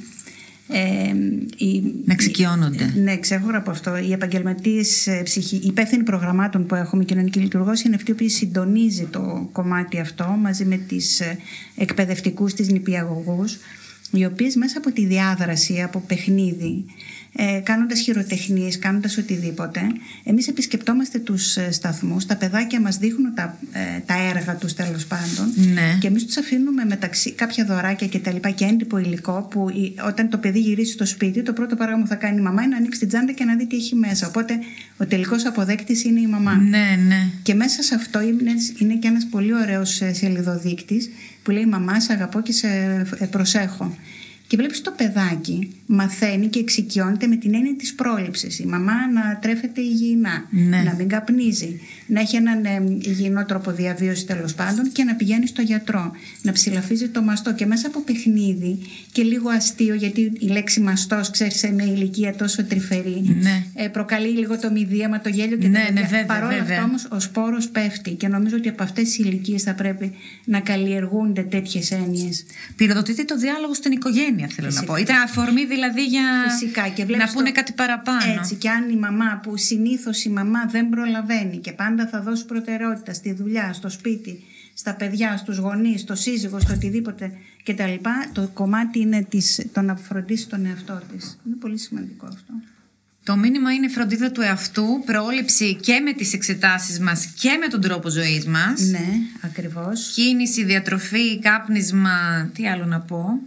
να εξοικειώνονται. Ναι, ξέχωρα από αυτό. Οι επαγγελματίες οι υπεύθυνοι προγραμμάτων που έχουμε, κοινωνική λειτουργός, είναι αυτή που συντονίζει το κομμάτι αυτό μαζί με τις εκπαιδευτικούς, τις νηπιαγωγούς, οι οποίες μέσα από τη διάδραση, από παιχνίδι, κάνοντας χειροτεχνίες, κάνοντας οτιδήποτε, εμείς επισκεπτόμαστε τους σταθμούς, τα παιδάκια μας δείχνουν τα έργα τους τέλος πάντων, ναι. Και εμείς τους αφήνουμε μεταξύ κάποια δωράκια και τα λοιπά και έντυπο υλικό που όταν το παιδί γυρίσει στο σπίτι, το πρώτο πράγμα που θα κάνει η μαμά είναι να ανοίξει την τσάντα και να δει τι έχει μέσα. Οπότε ο τελικός αποδέκτης είναι η μαμά. Ναι, ναι. Και μέσα σε αυτό είναι και ένας πολύ ωραίος σελιδοδείκτης που λέει «Μαμά, σε αγαπώ και σε προσέχω». Και βλέπεις το παιδάκι μαθαίνει και εξοικειώνεται με την έννοια της πρόληψης. Η μαμά να τρέφεται υγιεινά, ναι. Να μην καπνίζει, να έχει έναν υγιεινό τρόπο διαβίωσης τέλος πάντων και να πηγαίνει στο γιατρό, να ψηλαφίζει το μαστό. Και μέσα από παιχνίδι και λίγο αστείο, γιατί η λέξη μαστός, ξέρεις, σε μια ηλικία τόσο τρυφερή, ναι. Προκαλεί λίγο το μηδίαμα, το γέλιο και ναι, τα βέβαια. Παρόλα αυτά όμως ο σπόρος πέφτει και νομίζω ότι από αυτές τις ηλικίες θα πρέπει να καλλιεργούνται τέτοιες έννοιες. Πυροδοτείται το διάλογο στην οικογένεια, θέλω Φυσικά. να πω. Ήταν αφορμή δηλαδή για και να πούνε κάτι παραπάνω. Έτσι, και αν η μαμά, που συνήθως η μαμά δεν προλαβαίνει και πάντα θα δώσει προτεραιότητα στη δουλειά, στο σπίτι, στα παιδιά, στους γονείς, στο σύζυγο, στο οτιδήποτε κτλ., το κομμάτι είναι το να φροντίσει τον εαυτό της. Είναι πολύ σημαντικό αυτό. Το μήνυμα είναι φροντίδα του εαυτού, πρόληψη και με τις εξετάσεις μας και με τον τρόπο ζωής μας. Ναι, ακριβώς. Κίνηση, διατροφή, κάπνισμα, τι άλλο να πω.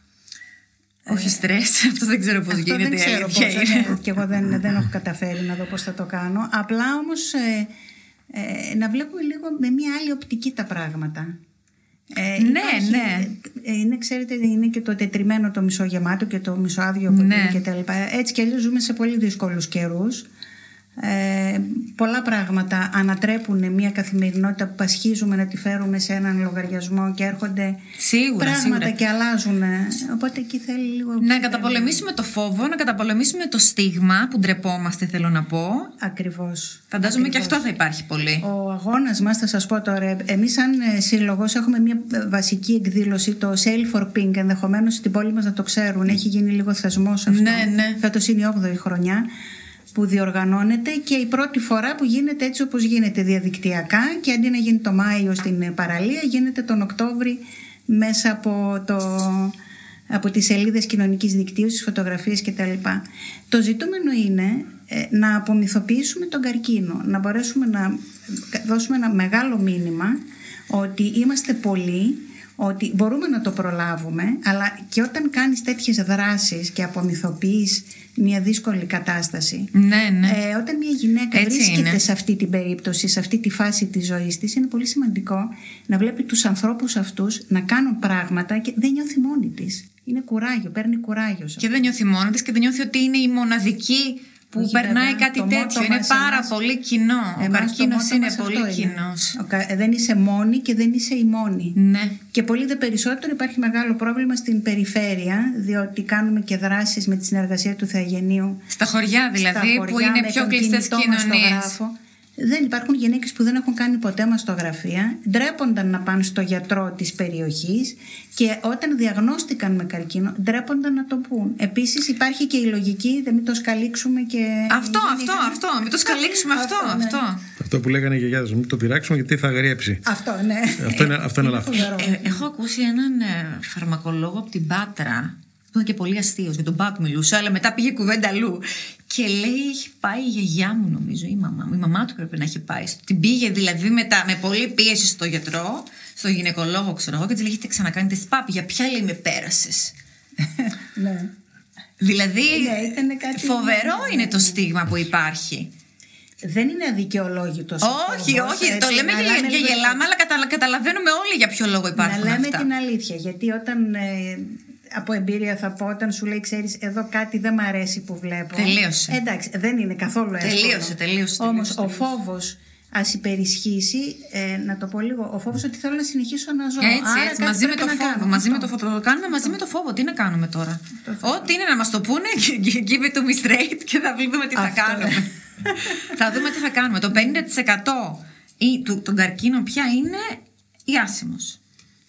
Όχι στρες, αυτό δεν ξέρω πώς αυτό γίνεται. Δεν ξέρω πώς, και εγώ δεν έχω καταφέρει να δω πώς θα το κάνω. Απλά όμως να βλέπουμε λίγο με μια άλλη οπτική τα πράγματα. Ναι. Ξέρετε, είναι και το τετριμένο το μισογεμάτο και το μισοάδιο που είναι και τα λοιπά. Έτσι κι αλλιώς ζούμε σε πολύ δύσκολους καιρούς. Πολλά πράγματα ανατρέπουν μια καθημερινότητα που πασχίζουμε να τη φέρουμε σε έναν λογαριασμό και έρχονται πράγματα και αλλάζουν. Οπότε εκεί θέλει λίγο. Να καταπολεμήσουμε το φόβο, να καταπολεμήσουμε το στίγμα που ντρεπόμαστε, θέλω να πω. Ακριβώς. Φαντάζομαι και αυτό θα υπάρχει πολύ. Ο αγώνας μας, θα σας πω τώρα, εμείς σαν σύλλογος έχουμε μια βασική εκδήλωση, το Sail for Pink. Ενδεχομένως στην πόλη μας να το ξέρουν, έχει γίνει λίγο θεσμός αυτό. Ναι. Φέτος είναι η 8η χρονιά που διοργανώνεται και η πρώτη φορά που γίνεται έτσι όπως γίνεται, διαδικτυακά, και αντί να γίνει το Μάιο στην παραλία, γίνεται τον Οκτώβρη μέσα από τις σελίδες κοινωνικής δικτύωσης, φωτογραφίες κτλ. Το ζητούμενο είναι να απομυθοποιήσουμε τον καρκίνο, να μπορέσουμε να δώσουμε ένα μεγάλο μήνυμα ότι είμαστε πολλοί, ότι μπορούμε να το προλάβουμε, αλλά και όταν κάνεις τέτοιες δράσεις και απομυθοποιείς μια δύσκολη κατάσταση, όταν μια γυναίκα βρίσκεται σε αυτή την περίπτωση, σε αυτή τη φάση της ζωής της, είναι πολύ σημαντικό να βλέπει τους ανθρώπους αυτούς να κάνουν πράγματα και δεν νιώθει μόνη της. είναι κουράγιο, παίρνει κουράγιο. Και δεν νιώθει μόνη της και δεν νιώθει ότι είναι η μοναδική που Όχι, περνάει βέβαια, κάτι το τέτοιο. μότο Είναι μας, πάρα πολύ κοινό. Ο καρκίνος είναι πολύ κοινός. Δεν είσαι μόνη και δεν είσαι η μόνη. Ναι. Και πολύ δε περισσότερο υπάρχει μεγάλο πρόβλημα στην περιφέρεια, διότι κάνουμε και δράσεις με τη συνεργασία του Θεαγενείου. Στα χωριά δηλαδή, που είναι πιο κλειστές κοινωνίες. Δεν υπάρχουν γυναίκες που δεν έχουν κάνει ποτέ μαστογραφία, ντρέπονταν να πάνε στο γιατρό της περιοχής και όταν διαγνώστηκαν με καρκίνο, ντρέπονταν να το πούν. Επίσης υπάρχει και η λογική, δεν μην το σκαλίξουμε και. Αυτό, μην το σκαλίξουμε αυτό. Αυτό που λέγανε οι γιαγιάδες, μην το πειράξουμε γιατί θα αγριέψει. Αυτό, ναι. Αυτό είναι λάθος. Έχω ακούσει έναν φαρμακολόγο από την Πάτρα, που είναι και πολύ αστείος, για τον Μπακ μιλούσε, αλλά μετά πήγε κουβέντα αλλού. Και λέει, έχει πάει η γιαγιά μου, νομίζω, η μαμά του πρέπει να έχει πάει. Την πήγε δηλαδή με πολλή πίεση στο γιατρό, στο γυναικολόγο, ξέρω εγώ, και τη λέει: έχετε ξανακάνει τεστ ΠΑΠ, για ποια λέει με πέρασες. Ναι. Δηλαδή, ήταν κάτι φοβερό είναι το στίγμα που υπάρχει. Δεν είναι αδικαιολόγητο. Όχι, το λέμε και γελάμε, αλλά καταλαβαίνουμε όλοι για ποιο λόγο υπάρχουν αυτά. Να λέμε την αλήθεια, γιατί όταν. Από εμπειρία θα πω, όταν σου λέει, ξέρεις, εδώ κάτι δεν μ' αρέσει που βλέπω. Τελείωσε. Εντάξει, δεν είναι καθόλου εύκολο. Τελείωσε. Όμως ο φόβος, ας υπερισχύσει, να το πω λίγο, ο φόβος ότι θέλω να συνεχίσω να ζω. Έτσι, μαζί με το φόβο. Το κάνουμε μαζί με το φόβο. Τι να κάνουμε τώρα. Ό,τι είναι να μας το πούνε, give it to me straight και θα δούμε τι θα κάνουμε. Θα δούμε τι θα κάνουμε. Το 50% των καρκίνων πια είναι η άσημος.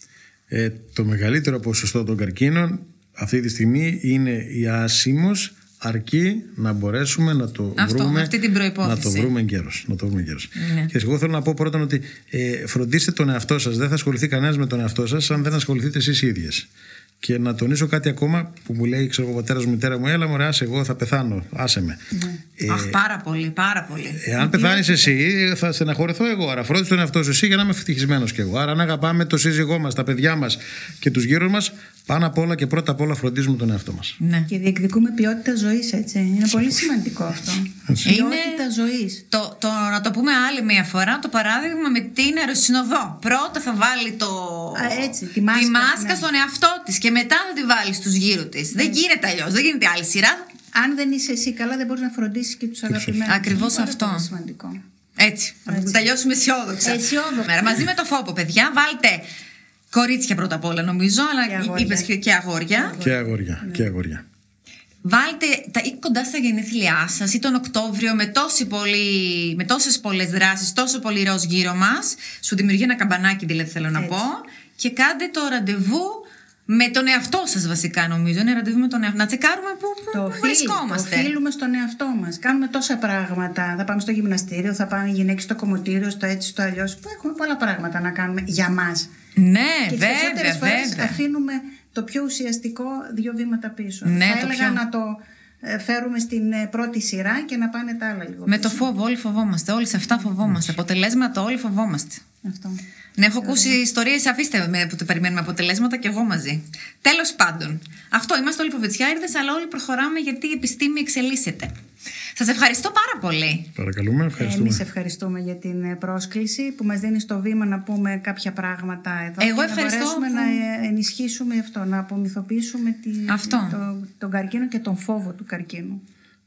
Το μεγαλύτερο ποσοστό των καρκίνων αυτή τη στιγμή είναι η άσημος, αρκεί να μπορέσουμε να το βρούμε, αυτή την προϋπόθεση. να το βρούμε εγκαίρως. Ναι. Και εγώ θέλω να πω πρώτα ότι φροντίστε τον εαυτό σας. Δεν θα ασχοληθεί κανένας με τον εαυτό σας αν δεν ασχοληθείτε εσείς οι ίδιες. Και να τονίσω κάτι ακόμα που μου λέει, ξέρω, ο πατέρας μου, η μητέρα μου, έλα μωρέ, άσε, εγώ θα πεθάνω, άσε με. Πάρα πολύ. Αν πεθάνεις εσύ, θα στεναχωρηθώ εγώ. Άρα φρόντισε τον εαυτό σου εσύ για να είμαι ευτυχισμένος κι εγώ. Άρα, αν αγαπάμε το σύζυγό μας, τα παιδιά μας και τους γύρω μας, πάνω απ' όλα και πρώτα απ' όλα φροντίζουμε τον εαυτό μας. Ναι. Και διεκδικούμε ποιότητα ζωής, έτσι. Είναι πολύ σημαντικό αυτό. Ποιότητα ζωής. Να το πούμε άλλη μια φορά, το παράδειγμα με την αεροσυνοδό. Πρώτα θα βάλει τη μάσκα ναι, στον εαυτό της και μετά θα τη βάλει στους γύρω της. Δεν γίνεται αλλιώς, δεν γίνεται άλλη σειρά. Αν δεν είσαι εσύ καλά, δεν μπορείς να φροντίσεις και τους αγαπημένους. Ακριβώς αυτό. Είναι σημαντικό. Έτσι. Θα τελειώσουμε αισιόδοξα. Μαζί με το φόβο, παιδιά, βάλτε κορίτσια πρώτα απ' όλα, νομίζω, αλλά είπες και αγόρια. Και αγόρια. Βάλτε ή κοντά στα γενέθλιά σας ή τον Οκτώβριο με τόσες πολλές δράσεις, τόσο πολύ ροζ γύρω μας. Σου δημιουργεί ένα καμπανάκι, δηλαδή θέλω να πω. Και κάντε το ραντεβού με τον εαυτό σας, βασικά νομίζω. Είναι ραντεβού με τον εαυτό. Να τσεκάρουμε πού βρισκόμαστε. Το οφείλουμε στον εαυτό μας. Κάνουμε τόσα πράγματα. Θα πάμε στο γυμναστήριο, θα πάνε οι γυναίκες στο κομμωτήριο, στο έτσι, στο αλλιώς. Έχουμε πολλά πράγματα να κάνουμε για μας. Ναι, και βέβαια. Αφήνουμε το πιο ουσιαστικό 2 βήματα πίσω. Ναι, θα έλεγα να το φέρουμε στην πρώτη σειρά και να πάνε τα άλλα λίγο. Με το φόβο, όλοι φοβόμαστε. Όλοι σε αυτά φοβόμαστε. Αποτελέσματα, όλοι φοβόμαστε. Αυτό. Ναι, έχω ακούσει ιστορίες. Αφήστε με που περιμένουμε αποτελέσματα και εγώ μαζί. Τέλος πάντων, αυτό είμαστε όλοι φοβετσιάριδες, αλλά όλοι προχωράμε γιατί η επιστήμη εξελίσσεται. Σας ευχαριστώ πάρα πολύ. Παρακαλούμε, ευχαριστούμε. Εμείς ευχαριστούμε για την πρόσκληση που μας δίνει στο βήμα να πούμε κάποια πράγματα εδώ. Εγώ ευχαριστώ. Να μπορέσουμε να ενισχύσουμε αυτό, να απομυθοποιήσουμε τον καρκίνο και τον φόβο του καρκίνου.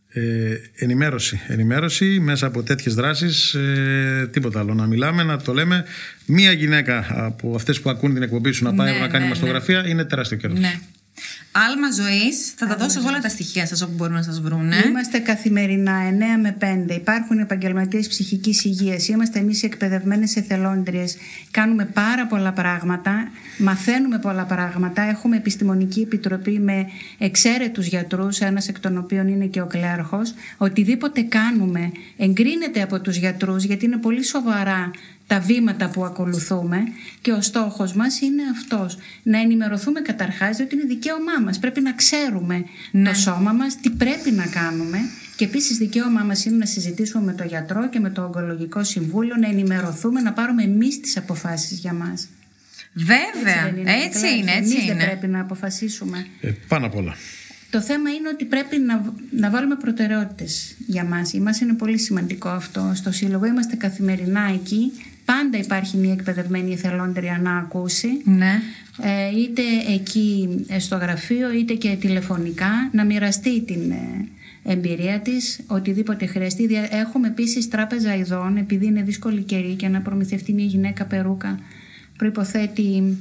Ενημέρωση μέσα από τέτοιες δράσεις, τίποτα άλλο. Να μιλάμε, να το λέμε. Μία γυναίκα από αυτές που ακούν την εκπομπή σου να πάει να κάνει μαστογραφία είναι τεράστιο κέρδος. Ναι. Άλμα ζωής, θα τα δώσω όλα τα στοιχεία σας όπου μπορούν να σας βρουν. Είμαστε καθημερινά 9 με 5. Υπάρχουν επαγγελματίες ψυχικής υγείας. Είμαστε εμείς οι εκπαιδευμένες εθελόντριες. Κάνουμε πάρα πολλά πράγματα. Μαθαίνουμε πολλά πράγματα. Έχουμε επιστημονική επιτροπή με εξαίρετους γιατρούς, ένας εκ των οποίων είναι και ο κλέρχος. Οτιδήποτε κάνουμε εγκρίνεται από τους γιατρούς, γιατί είναι πολύ σοβαρά τα βήματα που ακολουθούμε και ο στόχος μας είναι αυτός. Να ενημερωθούμε καταρχάς, διότι είναι δικαίωμά μας. Πρέπει να ξέρουμε το σώμα μας, τι πρέπει να κάνουμε και επίσης δικαίωμά μας είναι να συζητήσουμε με τον γιατρό και με το Ογκολογικό Συμβούλιο, να ενημερωθούμε, να πάρουμε εμείς τις αποφάσεις για μας. Βέβαια, έτσι είναι. Εμείς δεν πρέπει να αποφασίσουμε. Πάνω απ' όλα. Το θέμα είναι ότι πρέπει να βάλουμε προτεραιότητες για μας. Για μας είναι πολύ σημαντικό αυτό. Στο Σύλλογο είμαστε καθημερινά εκεί πάντα υπάρχει μια εκπαιδευμένη εθελόντρια να ακούσει. Ναι. Είτε εκεί στο γραφείο είτε και τηλεφωνικά, να μοιραστεί την εμπειρία της, οτιδήποτε χρειαστεί. Έχουμε επίσης τράπεζα ειδών, επειδή είναι δύσκολη καιρή και να προμηθευτεί μια γυναίκα περούκα προϋποθέτει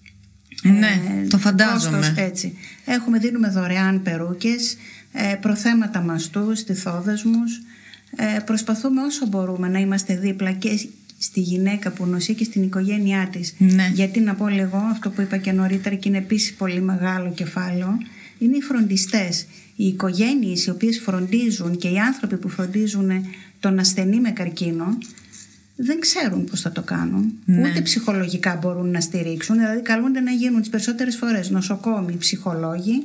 το φαντάζομαι. κόστος, έτσι. Δίνουμε δωρεάν περούκες, προθέματα μαστούς, στιθόδεσμους. Προσπαθούμε όσο μπορούμε να είμαστε δίπλα και στη γυναίκα που νοσεί και στην οικογένειά της. Ναι. Γιατί να πω λίγο αυτό που είπα και νωρίτερα και είναι επίσης πολύ μεγάλο κεφάλαιο, είναι οι φροντιστές. Οι οικογένειες οι οποίες φροντίζουν και οι άνθρωποι που φροντίζουν τον ασθενή με καρκίνο δεν ξέρουν πώς θα το κάνουν. Ναι. Ούτε ψυχολογικά μπορούν να στηρίξουν. Δηλαδή καλούνται να γίνουν τις περισσότερες φορές νοσοκόμοι, ψυχολόγοι.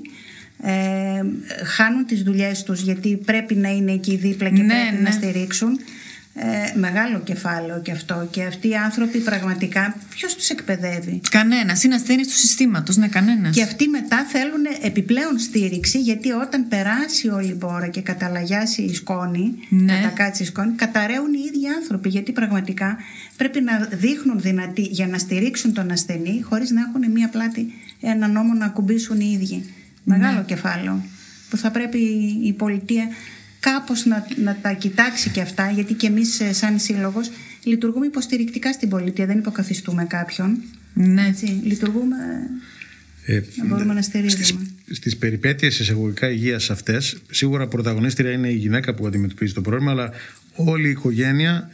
Χάνουν τις δουλειές τους γιατί πρέπει να είναι εκεί δίπλα και πρέπει να στηρίξουν. Μεγάλο κεφάλαιο και αυτό. Και αυτοί οι άνθρωποι πραγματικά ποιος τους εκπαιδεύει? Κανένας. Είναι ασθένειες του συστήματος. Ναι, κανένας. Και αυτοί μετά θέλουν επιπλέον στήριξη, γιατί όταν περάσει όλη η μπόρα και καταλαγιάσει η σκόνη, κατακάτσει η σκόνη, καταραίουν οι ίδιοι άνθρωποι. Γιατί πραγματικά πρέπει να δείχνουν δυνατοί για να στηρίξουν τον ασθενή, χωρίς να έχουν μία πλάτη, έναν νόμο να ακουμπήσουν οι ίδιοι. Μεγάλο κεφάλαιο που θα πρέπει η πολιτεία κάπως να τα κοιτάξει και αυτά, γιατί και εμείς σαν σύλλογος λειτουργούμε υποστηρικτικά στην πολιτεία, δεν υποκαθιστούμε κάποιον. Ναι. Έτσι, λειτουργούμε να μπορούμε να στηρίζουμε. Στις περιπέτειες εισαγωγικά υγείας αυτές, σίγουρα πρωταγωνίστρια είναι η γυναίκα που αντιμετωπίζει το πρόβλημα, αλλά όλη η οικογένεια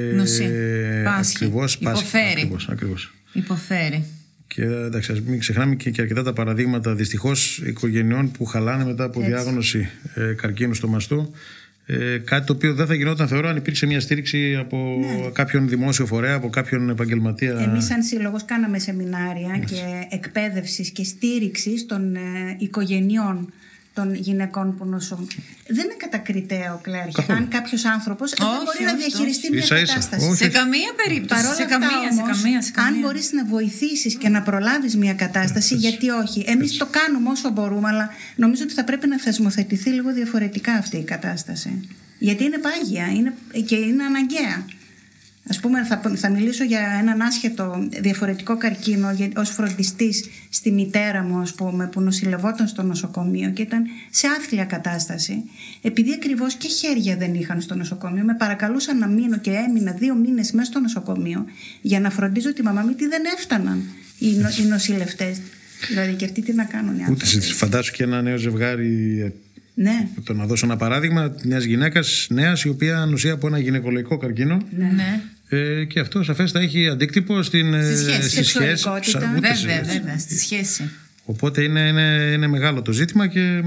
ακριβώς υποφέρει. Ακριβώς. Υποφέρει. Και εντάξει, ας μην ξεχνάμε και αρκετά τα παραδείγματα δυστυχώς οικογενειών που χαλάνε μετά από διάγνωση καρκίνου στο μαστού. Κάτι το οποίο δεν θα γινόταν, θεωρώ, αν υπήρξε μια στήριξη από κάποιον δημόσιο φορέα, από κάποιον επαγγελματία. Εμείς σαν σύλλογος κάναμε σεμινάρια και εκπαίδευσης και στήριξης των οικογενειών των γυναικών που νοσούν. Δεν είναι κατακριτέο, Κλέρχη, αν κάποιος άνθρωπος δεν μπορεί να διαχειριστεί μια κατάσταση. Σε καμία περίπτωση. Παρόλα αυτά όμως, αν μπορείς να βοηθήσεις και να προλάβεις μια κατάσταση, γιατί όχι? Εμείς το κάνουμε όσο μπορούμε, αλλά νομίζω ότι θα πρέπει να θεσμοθετηθεί λίγο διαφορετικά αυτή η κατάσταση. Γιατί είναι πάγια και είναι αναγκαία. Ας πούμε, θα μιλήσω για έναν άσχετο διαφορετικό καρκίνο ως φροντιστής στη μητέρα μου, ας πούμε, που νοσηλευόταν στο νοσοκομείο και ήταν σε άθλια κατάσταση. Επειδή ακριβώς και χέρια δεν είχαν στο νοσοκομείο, με παρακαλούσαν να μείνω και έμεινα 2 μήνες μέσα στο νοσοκομείο για να φροντίζω τη μαμά μου, γιατί δεν έφταναν οι νοσηλευτές. Δηλαδή, και αυτοί τι να κάνουν οι άνθρωποι. Ούτε φαντάσου και ένα νέο ζευγάρι. Ναι. Το να δώσω ένα παράδειγμα μιας γυναίκας νέας η οποία νοσεί από ένα γυναικολογικό καρκίνο. Ναι. Και αυτό σαφέστα έχει αντίκτυπο στη σχέση. Βέβαια, στη σχέση. Οπότε είναι μεγάλο το ζήτημα και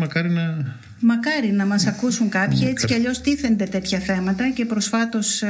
μακάρι να μας ακούσουν κάποιοι. Έτσι κι αλλιώς τίθενται τέτοια θέματα και προσφάτως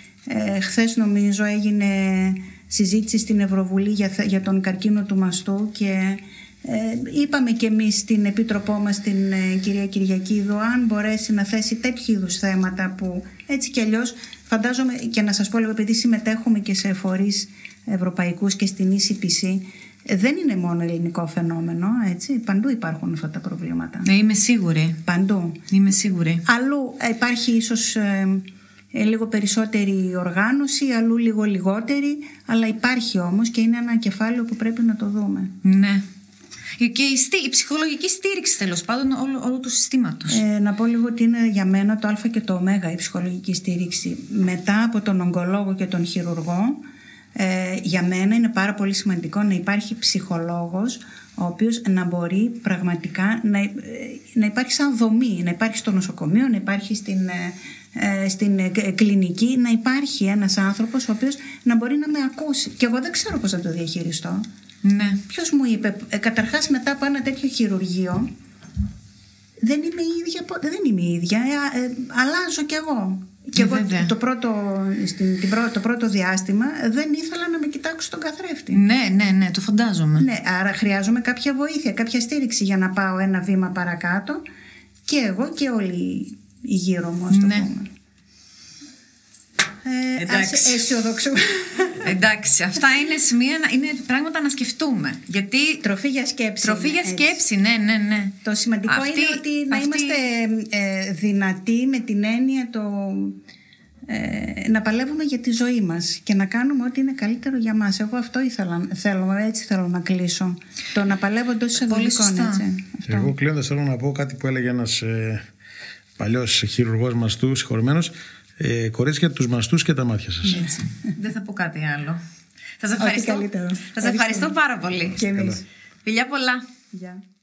χθες νομίζω έγινε συζήτηση στην Ευρωβουλή για τον καρκίνο του μαστού και είπαμε και εμείς στην επίτροπό μας την κυρία Κυριακίδου αν μπορέσει να θέσει τέτοιου είδους θέματα που έτσι κι αλλιώς φαντάζομαι, και να σας πω λίγο επειδή συμμετέχουμε και σε φορείς ευρωπαϊκούς και στην ECPC, δεν είναι μόνο ελληνικό φαινόμενο, έτσι, παντού υπάρχουν αυτά τα προβλήματα. Ναι, είμαι σίγουρη. Παντού. Είμαι σίγουρη. Αλλού υπάρχει ίσως λίγο περισσότερη οργάνωση, αλλού λίγο λιγότερη, αλλά υπάρχει όμως και είναι ένα κεφάλαιο που πρέπει να το δούμε. Ναι. Και η ψυχολογική στήριξη τέλος πάντων όλου του συστήματος. Να πω λίγο ότι είναι για μένα το α και το ω η ψυχολογική στήριξη. Μετά από τον ογκολόγο και τον χειρουργό, για μένα είναι πάρα πολύ σημαντικό να υπάρχει ψυχολόγος ο οποίος να μπορεί πραγματικά να υπάρχει σαν δομή, να υπάρχει στο νοσοκομείο, να υπάρχει στην κλινική, να υπάρχει ένας άνθρωπος ο οποίος να μπορεί να με ακούσει. Και εγώ δεν ξέρω πώς να το διαχειριστώ. Ναι. Ποιος μου είπε, καταρχάς μετά από ένα τέτοιο χειρουργείο δεν είμαι η ίδια, αλλάζω κι εγώ. Και εγώ το πρώτο διάστημα δεν ήθελα να με κοιτάξω στον καθρέφτη. Ναι, το φαντάζομαι. Ναι, άρα χρειάζομαι κάποια βοήθεια, κάποια στήριξη για να πάω ένα βήμα παρακάτω και εγώ και όλοι οι γύρω μου, ας το πούμε. Εντάξει. Αισιοδοξούμε. Εντάξει, αυτά είναι πράγματα να σκεφτούμε. Γιατί τροφή για σκέψη. Τροφή για σκέψη, ναι. Το σημαντικό είναι ότι να είμαστε δυνατοί με την έννοια να παλεύουμε για τη ζωή μας και να κάνουμε ό,τι είναι καλύτερο για μας. Εγώ αυτό έτσι θέλω να κλείσω. Το να παλεύω εντός εισαγωγικών, έτσι. Εγώ κλείνοντας θέλω να πω κάτι που έλεγε ένας παλιός χειρουργός μαστού, συγχωρημένος. Κορίτσια, τους μαστούς και τα μάτια σας. Δεν θα πω κάτι άλλο. Σας ευχαριστώ. Σας ευχαριστώ πάρα πολύ. Και εμείς. Φιλιά πολλά. Γεια.